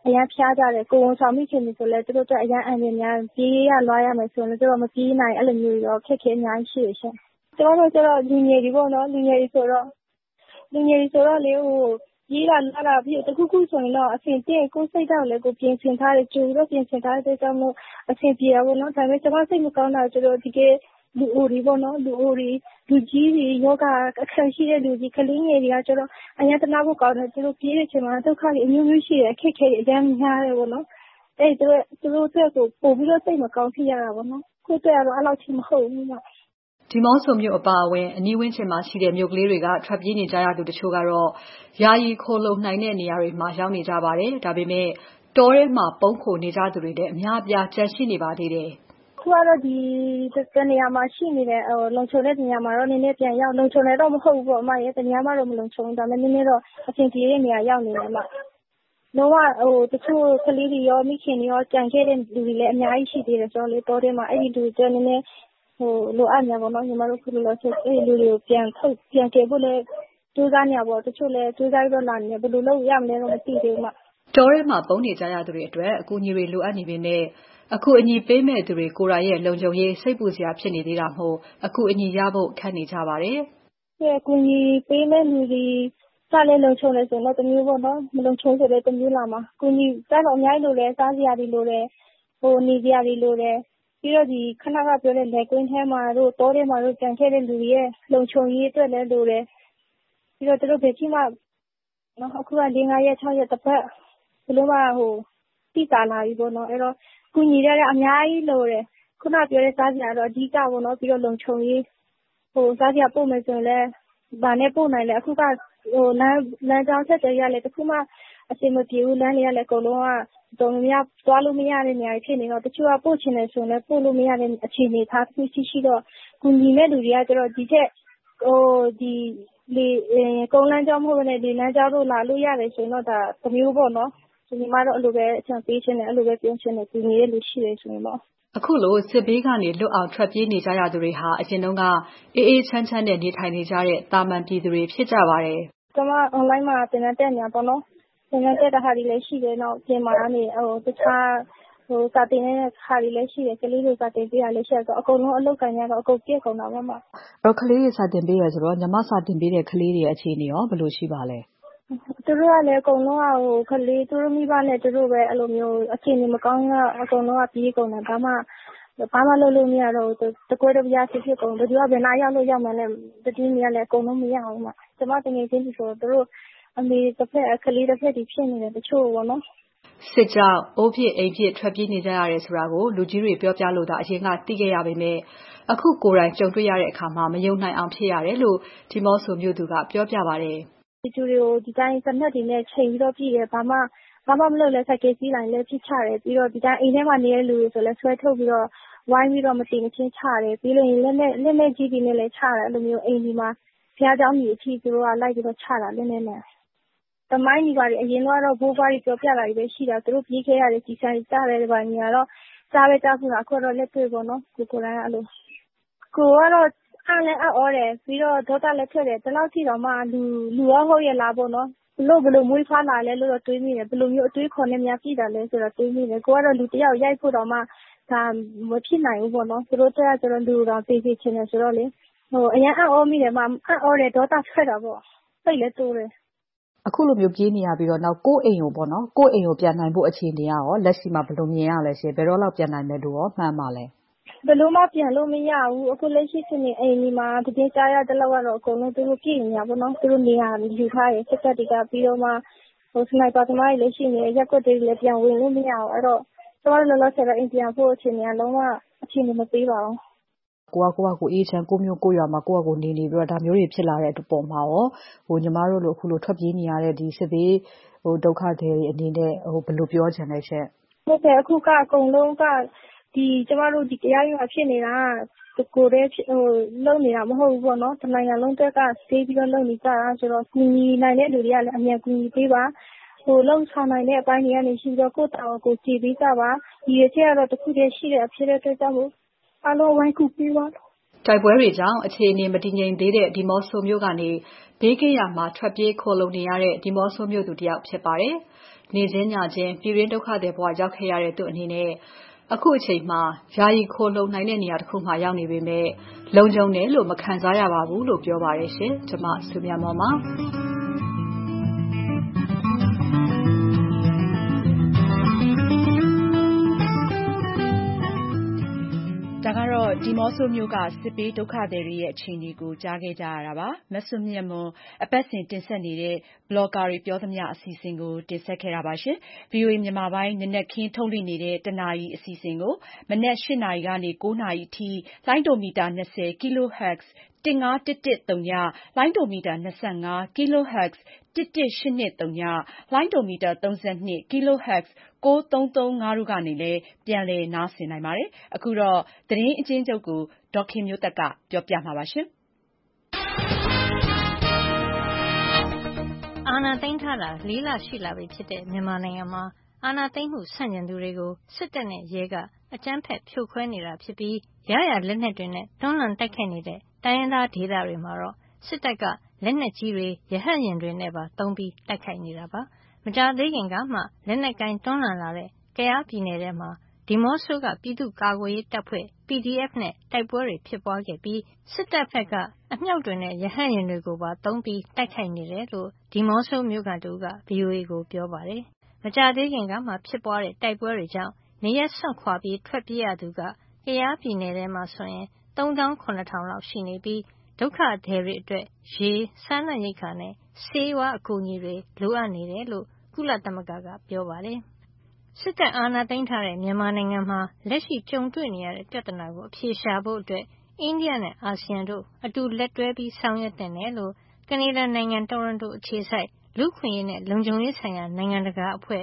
အရန်ဖျားကြတယ်ကိုဝန်ဆောင်မိခင်တွေဆိုလဲသူတို့အတွက်အရန်အန်ရများပြေးရလွှားရမယ်ဆိုရင်သူတို့မပြေးနိုင်အဲ့လိုမျိုးရောခက်ခဲအများကြီးရှိရရှင်ကျွန်တော်တို့ကျတော့လူငယ်တွေပေါ့နော်လူငယ်တွေဆိုတော့လေရေးလာလာလာပြီးတခုခုဆိုရင်တော့အဆင်ပြေကိုစိတ်တော့လည်းကိုပြင်ဆင်ထားတယ်ကြိုပြီးတော့ပြင်ဆင်ထားတဲ့ကြောင့်မို့အဆင်ပြေတာပေါ့နော်ဒါပေမဲ့ကျွန်တော်စိတ်မကောင်းတာကျတော့ဒီကလူအိုတွေပေါ့နော်လူအိုတွေလူကြီးတွေယောဂအခက်ရှိတဲ့လူကြီးကလေးငယ်တွေကကျတော့အရင်တနာဖို့ကောင်းတယ်သူတို့ပြေးတဲ့အချိန်မှာဒုက္ခတွေအမျိုးမျိုးရှိတယ်အခက်ခဲတွေအများများတယ်ပေါ့နော်အဲ့သူတို့အတွက်ကိုပို့ပြီးတော့စိတ်မကောင်းဖြစ်ရတာပေါ့နော်ကိုယ်တွေ့ရတော့အဲ့လောက်ထိမဟုတ်ဘူးနော်ဒီမော့ဆိုမြို့အပါအဝင်အနီးဝန်းကျင်မှာရှိတဲ့မြို့ကလေးတွေကထွက်ပြေးနေကြရသူတချို့ကတော့ယာယီခိုလုံနိုင်တဲ့နေရာတွေမှာရောက်နေကြပါတယ်။ဒါပေမဲ့တောထဲမှာပုန်းခိုနေကြသူတွေလည်းအများအပြားကျန်ရှိနေပါသေးတယ်။ခုကတော့ဒီတနေရာမှာရှိနေတဲ့လုံခြုံတဲ့နေရာမှာတော့နည်းနည်းပြန်ရောက်လုံခြုံတယ်တော့မဟုတ်ဘူးပေါ့အမရဲ့တနေရာမှာတော့မလုံခြုံဒါပေမဲ့နည်းနည်းတော့အဆင်ပြေတဲ့နေရာရောက်နေတယ်အမ။လုံးဝတချို့ကလေးတွေရောမိခင်တွေရောကြံခဲ့တဲ့လူတွေလည်းအများကြီးရှိသေးတယ်ဆိုတော့လေတောထဲမှာအဲ့ဒီလူတွေနည်းနည်းလိုအပ်နေပါတော့ညီမတို့ခုလိုဆိုအဲ့လူတွေကိုပြန်ကယ်ဖို့လဲစူးစမ်းနေပါတော့တချို့လဲစူးစမ်းတော့လာနေဘယ်လိုလုပ်ရမလဲတော့မသိသေးဘူးမတောထဲမှာပုံနေကြရသူတွေအတွက်အကူအညီတွေလိုအပ်နေပေမဲ့အခုအညီပေးမဲ့သူတွေကိုယ်တိုင်ရဲ့လုံခြုံရေးစိတ်ပူစရာဖြစ်နေသေးတာမို့အခုအညီရဖို့ခက်နေကြပါတယ်အကူအညီပေးမဲ့လူတွေစလဲလုံခြုံလဲဆိုတော့တမျိုးပေါ့နော်မလုံခြုံဆိုတဲ့တမျိုးလာမှာအကူအညီစတော့အများကြီးလိုလဲစားစရာတွေလိုတယ်နေစရာတွေလိုတယ်ပြီးတော့ဒီခဏကပြောတဲ့လက်ကွင်းထဲမှာတို့တောထဲမှာတို့ကြံခဲ့တဲ့လူတွေရဲ့လုံခြုံရေးအတွက်လည်းလိုတယ်ပြီးတော့တို့ဘယ်ချိန်မှနော်အခုက၄-၅ ရက်6 ရက်တစ်ပတ်ဘယ်လိုမှတိတာလာပြီပေါ့နော်အဲ့တော့ကုညီရတဲ့အများကြီးလိုတယ်ခုနပြောတဲ့စားစရာတော့အဓိကပေါ့နော်ပြီးတော့လုံခြုံရေးစားစရာပို့မယ်ဆိုရင်လည်းဗာနဲ့ပို့နိုင်လဲအခုကလမ်းကြောင်းဆက်တယ်ရလဲတခုမှအဆင်မပြေဘူးလမ်းလေးရလဲအကုန်လုံးကတော်များသွားလို့မရတဲ့နေရာဖြစ်နေတော့တချို့ကပို့ချင်တယ်ဆိုရင်လည်းပို့လို့မရတဲ့အခြေအနေထားတစ်ခုရှိတော့ကုညီမဲ့လူတွေကကျတော့ဒီထက်ဒီလေကုန်းလမ်းကြောင်းမဟုတ်ဘဲနဲ့ဒီလမ်းကြောင်းတို့လာလို့ရတယ်ဆိုရင်တော့ဒါတမျိုးပေါ့နော်ဒီမှာတော့အဲ့လိုပဲအချမ်းပေးခြင်းနဲ့အဲ့လိုပဲပြောခြင်းနဲ့ကုညီရဲ့လူရှိတယ်ဆိုရင်တော့အခုလိုစစ်ဘေးကနေလွတ်အောင်ထွက်ပြေးနေကြရသူတွေဟာအရင်တုန်းကအေးအေးချမ်းချမ်းနဲ့နေထိုင်နေကြတဲ့တာမန်ပြည်သူတွေဖြစ်ကြပါတယ်ကျွန်မ online မှာသင်တန်းတက်နေတာပေါ့နော်သင်တန်းတက်တဲ့ဟာတွေလည်းရှိတယ်နောက်ပြင်မာကနေတခြားစာတင်တဲ့ဟာတွေလည်းရှိတယ်ကလေးတွေစာတင်ပေးရလည်းရှိတယ်ဆိုတော့အကုန်လုံးအလုပ်ကန်ရတော့အကုန်ပြည့်ကုန်တာပါမအဲ့ကလေးတွေစာတင်ပေးရဆိုတော့ညီမစာတင်ပေးတဲ့ကလေးတွေအခြေအနေရောဘယ်လိုရှိပါလဲသူတို့ကလည်းအကုန်လုံးကကလေးသူတို့မိဘနဲ့သူတို့ပဲအဲ့လိုမျိုးအခြေအနေမကောင်းကအကုန်လုံးကပြေးကုန်တယ်ဘာမှလုပ်လို့မရတော့တကွဲတပြားဖြစ်ကုန်ဘယ်သူကဘယ်နာရောက်လို့ရောက်မှလည်းတတိယလည်းအကုန်လုံးမရအောင်ကျမတကယ်ချင်းဆိုတော့သူတို့အမေတစ်ဖက်ကလေးတစ်ဖက်ဒီဖြစ်နေတယ်တချို့ပေါ့နော်စစ်ကြောင့်အိုးဖြစ်အိမ်ဖြစ်ထွက်ပြေးနေကြရတယ်ဆိုတာကိုလူကြီးတွေပြောပြလို့သာအရင်ကသိခဲ့ရပေမဲ့အခုကိုယ်တိုင်ကြုံတွေ့ရတဲ့အခါမှာမယုံနိုင်အောင်ဖြစ်ရတယ်လို့ဒီမော့ဆိုမြို့သူကပြောပြပါတယ်ဒီသူတွေကိုဒီတိုင်းစနက်တွေနဲ့ချိန်ပြီးတော့ပြည်တယ်ဘာမှမလုပ်လဲစိုက်ကစီးလိုက်လဲဖြစ်ချတယ်ပြီးတော့ဒီတိုင်းအိမ်ထဲမှာနေတဲ့လူတွေဆိုလဲဆွဲထုတ်ပြီးတော့ဝိုင်းပြီးတော့မတင်မချင်းချတယ်ပြီးလို့ရင်လက်နဲ့ကြီးပြီးနဲ့လဲချတယ်အဲ့လိုမျိုးအိမ်ဒီမှာဖျားเจ้าကြီးအထိသူတို့ကလိုက်ပြီးတော့ချတာလက်နဲ့တမိုင်းကြီးပါအရင်ကတော့ဘိုးဘွားကြီးပြောပြလာပြီးပဲရှိတာသူတို့ပြေးခဲ့ရတယ်ကြီးဆိုင်ကြားတယ်ဗာညီကတော့ကြားပဲကြားဆိုတာအခုတော့လက်တွေ့ပေါ့နော်ကိုယ်တိုင်အဲ့လိုကိုကတော့အားလည်းအော်တယ်ပြီးတော့ဒေါသလည်းထွက်တယ်ဒီလောက်ထိတော့မှလူရောဟုတ်ရဲ့လားပေါ့နော်ဘလို့မွေးဖွားလာလဲလို့တော့တွေးမိတယ်ဘလို့မျိုးအတွေးခေါ်နေများပြည်တာလဲဆိုတော့တွေးမိတယ်ကိုကတော့လူတယောက်ရိုက်ဖို့တော့မှဒါမဖြစ်နိုင်ဘူးပေါ့နော်သူတို့တက်ကျတော့လူတော်ပေးချင်တယ်ဆိုတော့လေအရင်အော်မိတယ်မှအော်တယ်ဒေါသထွက်တာပေါ့စိတ်လည်းတိုးတယ်အခုလိုမျိုးပြေးနေရပြီးတော့နောက်ကိုယ့်အိမ်ကိုပေါ့နော်ကိုယ့်အိမ်ကိုပြန်နိုင်ဖို့အခြေအနေရောလက်ရှိမှာဘယ်လိုမြင်ရလဲရှင်ဘယ်တော့လောက်ပြန်နိုင်မယ်လို့ရောမှန်းပါလဲဘယ်လိုမှပြန်လို့မရဘူးအခုလက်ရှိဖြစ်နေအိမ်ဒီမှာတကယ်ကြားရတဲ့လောက်ကတော့အကုန်လုံးသူတို့ပြည်နေရပါတော့သူတို့နေရာယူထားရစစ်တပ်တွေကပြီးတော့မှစနိုက်ပါသမားတွေလည်းရှိနေရက်ကွက်တွေလည်းပြန်ဝင်လို့မရအောင်အဲ့တော့ကျွန်တော်လောလောဆယ်တော့အိမ်ပြန်ဖို့အခြေအနေကလုံးဝအခြေအနေမပေးပါဘူးကိုအေးချမ်းကိုမျိုးကိုရွာမှာကိုနေပြီးတော့ဒါမျိုးတွေဖြစ်လာတဲ့ပုံမှာရောညီမတို့လိုအခုလိုထွက်ပြေးနေရတဲ့ဒီစစ်ဘေးဒုက္ခတွေအနေနဲ့ဘယ်လိုပြောချင်လဲရှင့်ဟုတ်ကဲ့အခုကအကုန်လုံးကဒီကျမတို့ဒီတရားရုံးဖြစ်နေတာကိုယ်တည်းလုံနေတာမဟုတ်ဘူးပေါ့နော်တနိုင်ငံလုံးတက်ကသေးပြီးတော့လုံနေကြတာဆိုတော့ကူညီနိုင်တဲ့လူတွေကလည်းအမြန်ကူညီပေးပါလုံဆောင်နိုင်တဲ့အပိုင်းတွေကနေရှိတော့ကိုယ့်တာဝန်ကိုကြည်ပေးကြပါဒီအချက်ကတော့တစ်ခုတည်းရှိတဲ့အဖြစ်တဲ့အတွက်ကြောင့်မို့အားလုံးဝိုင်းကူပေးပါတိုက်ပွဲတွေကြောင့်အခြေအနေမတည်ငြိမ်သေးတဲ့ဒီမော့ဆိုမြို့ကနေဘေးကင်းရာမှာထွက်ပြေးခိုလုံနေရတဲ့ဒီမော့ဆိုမြို့သူတယောက်ဖြစ်ပါတယ်။နေချင်းညချင်းပြည်တွင်းဒုက္ခသည်ဘဝရောက်ခဲ့ရတဲ့သူအနေနဲ့အခုအချိန်မှာယာယီခိုလုံနိုင်တဲ့နေရာတစ်ခုမှာရောက်နေပေမဲ့လုံခြုံတယ်လို့မခံစားရပါဘူးလို့ပြောပါတယ်ရှင်။ကျွန်မစုမြတ်မော်ပါဒါကတော့ဒီမော့ဆိုမြို့ကစစ်ပေးဒုက္ခသည်တွေရဲ့အခြေအနေကိုကြားခဲ့ကြရတာပါ။မဆွမြတ်မွန်အပတ်စဉ်တင်ဆက်နေတဲ့ဘလော့ဂါတွေပြောသမျှအစီအစဉ်ကိုတင်ဆက်ခဲ့တာပါရှင်။ VOA မြန်မာပိုင်းနနက်ခင်းထုတ်လွှင့်နေတဲ့တနာရီအစီအစဉ်ကိုမနက်8:00 နာရီကနေ9:00 နာရီအထိလိုင်းဒိုမီတာ20 kHz 15110 လိုင်းဒိုမီတာ25 kHz 11820 လိုင်းဒိုမီတာ32 kHz 9335တို့ကနေလည်းပြန်လည်နားဆင်နိုင်ပါတယ်။အခုတော့သတင်းအကျဉ်းချုပ်ကိုဒေါ်ခင်မျိုးသက်ကပြောပြမှာပါရှင်။အာဏာသိမ်းထားတာ4 လရှိလာပြီဖြစ်တဲ့မြန်မာနိုင်ငံမှာအာဏာသိမ်းမှုဆန့်ကျင်သူတွေကိုစစ်တပ်နဲ့ရဲကအကြမ်းဖက်ဖြိုခွဲနေတာဖြစ်ပြီးရရလက်နက်တွေနဲ့တွန်းလှန်တိုက်ခိုက်နေတဲ့တိုင်းရင်းသားဒေသတွေမှာတော့စစ်တပ်ကလက်နက်ကြီးတွေရဟတ်ယာဉ်တွေနဲ့ပါသုံးပြီးတိုက်ခိုက်နေတာပါ။မကြာသေးခင်ကမှလက်နက်ကိုင်တွန်းလှန်လာတဲ့ကယားပြည်နယ်ထဲမှာဒီမော့ဆိုကပြည်သူ့ကာကွယ်ရေးတပ်ဖွဲ့ PDF နဲ့တိုက်ပွဲတွေဖြစ်ပွားခဲ့ပြီးစစ်တပ်ဘက်ကအမြောက်တွေနဲ့ရဟတ်ယာဉ်တွေကိုပါသုံးပြီးတိုက်ခိုက်နေတယ်လို့ဒီမော့ဆိုမြို့ခံတို့က VOA ကိုပြောပါတယ်။မကြာသေးခင်ကမှဖြစ်ပွားတဲ့တိုက်ပွဲတွေကြောင့်နေရပ်စွန့်ခွာပြီးထွက်ပြေးရသူကကယားပြည်နယ်ထဲမှာဆိုရင်37,000 လောက်ရှိနေပြီးဒုက္ခသည်တွေအတွက်ရေ၊စားနပ်ရိက္ခာနဲ့ဆေးဝါးအကူအညီတွေလိုအပ်နေတယ်လို့ကုလသမဂ္ဂကပြောပါတယ်။စစ်တပ်အာဏာသိမ်းထားတဲ့မြန်မာနိုင်ငံမှာလက်ရှိကြုံတွေ့နေရတဲ့ပြဿနာကိုအဖြေရှာဖို့အတွက်အိန္ဒိယနဲ့အာဆီယံတို့အတူလက်တွဲပြီးဆောင်ရွက်သင့်တယ်လို့ကနေဒါနိုင်ငံတိုရွန်တိုအခြေစိုက်လူ့အခွင့်အရေးနဲ့လုံခြုံရေးဆိုင်ရာနိုင်ငံတကာအဖွဲ့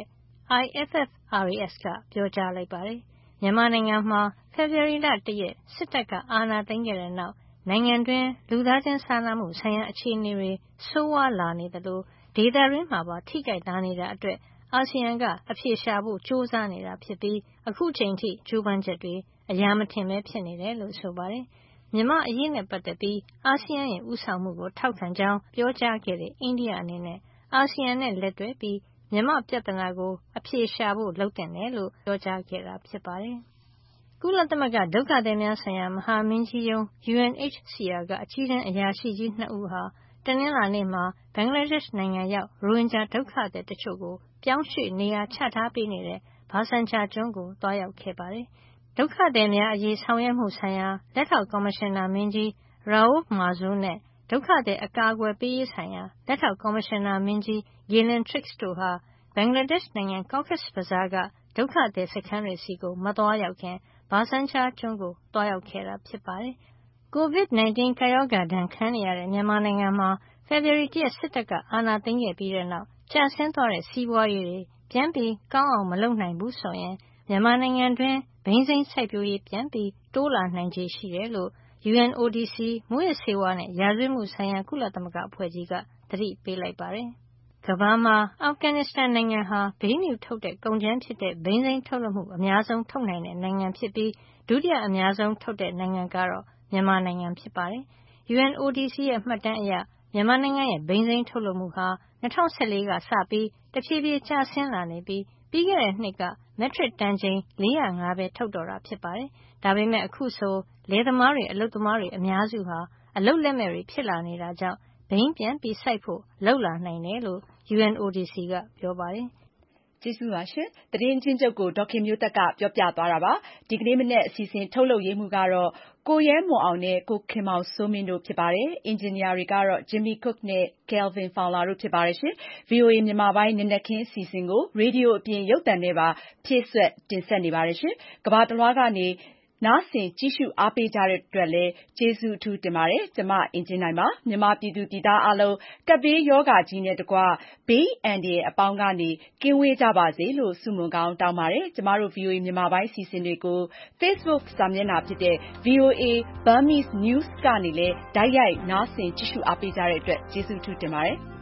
IFFRAS ကပြောကြားလိုက်ပါတယ်။မြန်မာနိုင်ငံမှာဖေဖေါ်ဝါရီလ1 ရက်စစ်တပ်ကအာဏာသိမ်းခဲ့တဲ့နောက်နိုင်ငံတွင်းလူသားချင်းစာနာမှုဆိုင်ရာအခြေအနေတွေဆိုးဝါးလာနေသလိုဒေသတွင်းမှာပါထိခိုက်လာနေတာအတွက်အာဆီယံကအဖြေရှာဖို့ကြိုးစားနေတာဖြစ်ပြီးအခုချိန်ထိကြိုးပမ်းချက်တွေအရာမထင်ပဲဖြစ်နေတယ်လို့ဆိုပါတယ်။မြန်မာအရေးနဲ့ပတ်သက်ပြီးအာဆီယံရဲ့ဦးဆောင်မှုကိုထောက်ခံကြောင်းပြောကြားခဲ့တဲ့အိန္ဒိယအနေနဲ့အာဆီယံနဲ့လက်တွဲပြီးမြန်မာပြဿနာကိုအဖြေရှာဖို့လုပ်သင့်တယ်လို့ပြောကြားခဲ့တာဖြစ်ပါတယ်။ကုလသမဂ္ဂဒုက္ခသည်များဆိုင်ရာမဟာမင်းကြီးရုံး UNHCR ကအကြီးတန်းအရာရှိကြီး2 ဦးဟာတနင်္လာနေ့မှာဘင်္ဂလားဒေ့ရှ်နိုင်ငံရောက်ရိုဟင်ဂျာဒုက္ခသည်တချို့ကိုပြောင်းရွှေ့နေရာချထားပေးနေတဲ့ဘာဆန်ချာကျွန်းကိုသွားရောက်ခဲ့ပါတယ်။ဒုက္ခသည်များအရေးဆောင်ရွက်မှုဆိုင်ရာလက်ထောက်ကော်မရှင်နာမင်းကြီး Raouf Mazou နဲ့ဒုက္ခသည်အကာအကွယ်ပေးရေးဆိုင်ရာလက်ထောက်ကော်မရှင်နာမင်းကြီး Gillian Triggs တို့ဟာဘင်္ဂလားဒေ့ရှ်နိုင်ငံ Cox's Bazar ကဒုက္ခသည်စခန်းတွေဆီကိုမသွားရောက်ခင်ဘာဆန်ချာကျွန်းကိုသွားရောက်ခဲ့တာဖြစ်ပါတယ်။ COVID-19 ကပ်ရောဂါဒဏ်ခံနေရတဲ့မြန်မာနိုင်ငံမှာဖေဖေါ်ဝါရီ 1 ရက်စစ်တပ်ကအာဏာသိမ်းခဲ့ပြီးတဲ့နောက်ကျဆင်းသွားတဲ့စီးပွားရေးတွေပြန်ပြီးကောင်းအောင်မလုပ်နိုင်ဘူးဆိုရင်မြန်မာနိုင်ငံတွင်းဘိန်းစိမ်းစိုက်ပျိုးရေးပြန်ပြီးတိုးလာနိုင်ခြေရှိတယ်လို့ UNODC မူးယစ်ဆေးဝါးနဲ့ရာဇဝတ်မှုဆိုင်ရာကုလသမဂ္ဂအဖွဲ့ကြီးကသတိပေးလိုက်ပါတယ်။ကမ္ဘာမှာအာဖဂန်နစ္စတန်နိုင်ငံဟာဘိန်းဖြူထုတ်တဲ့ကုန်ကြမ်းဖြစ်တဲ့ဘိန်းစိမ်းထုတ်လုပ်မှုအများဆုံးထုတ်နိုင်တဲ့နိုင်ငံဖြစ်ပြီးဒုတိယအများဆုံးထုတ်တဲ့နိုင်ငံကတော့မြန်မာနိုင်ငံဖြစ်ပါတယ်။ UNODC ရဲ့မှတ်တမ်းအရမြန်မာနိုင်ငံရဲ့ဘိန်းစိမ်းထုတ်လုပ်မှုဟာ2014ကစပြီးတဖြည်းဖြည်းကျဆင်းလာနေပြီးပြီးခဲ့တဲ့နှစ်ကမက်ထရစ်တန်ချိန်405ပဲထုတ်တော့တာဖြစ်ပါတယ်။ဒါပေမဲ့အခုဆိုလယ်သမားတွေအလုပ်သမားတွေအများစုဟာအလုပ်လက်မဲ့တွေဖြစ်လာနေတာကြောင့်ဘိန်းပြန်ပြီးစိုက်ဖို့လုပ်လာနိုင်တယ်လို့ UNODC ကပြောပါတယ်။ကျေးဇူးပါရှင်။သတင်းချင်းချုပ်ကိုဒေါခင်မျိုးသက်ကပြောပြသွားတာပါ။ဒီကနေ့မနေ့အစီအစဉ်ထုတ်လုပ်ရေးမှုကတော့ကိုရဲမွန်အောင်နဲ့ကိုခင်မောင်စိုးမင်းတို့ဖြစ်ပါတယ်။အင်ဂျင်နီယာတွေကတော့ Jimmy Cook နဲ့ Kelvin Fowler တို့ဖြစ်ပါတယ်ရှင်။ VOA မြန်မာပိုင်းနံနက်ခင်းအစီအစဉ်ကိုရေဒီယိုအပြင်ရုပ်သံနဲ့ပါဖြည့်စွက်တင်ဆက်နေပါတယ်ရှင်။ကမ္ဘာတလွှားကနေနားဆင်ကြည့်ရှုအားပေးကြတဲ့အတွက်လည်းကျေးဇူးအထူးတင်ပါတယ်။ကျမအင်ကြင်းနိုင်ပါ။မြန်မာပြည်သူပြည်သားအားလုံးကပ်ဘေးရောဂါကြီးနဲ့တကွဘေးအန္တရာယ်အပေါင်းကနေကင်းဝေးကြပါစေလို့ဆုမွန်ကောင်းတောင်းပါတယ်။ကျမတို့ VOA မြန်မာပိုင်းအစီအစဉ်တွေကို Facebook စာမျက်နှာဖြစ်တဲ့ VOA Burmese News ကနေလည်းတိုက်ရိုက်နားဆင်ကြည့်ရှုအားပေးကြတဲ့အတွက်ကျေးဇူးအထူးတင်ပါတယ်။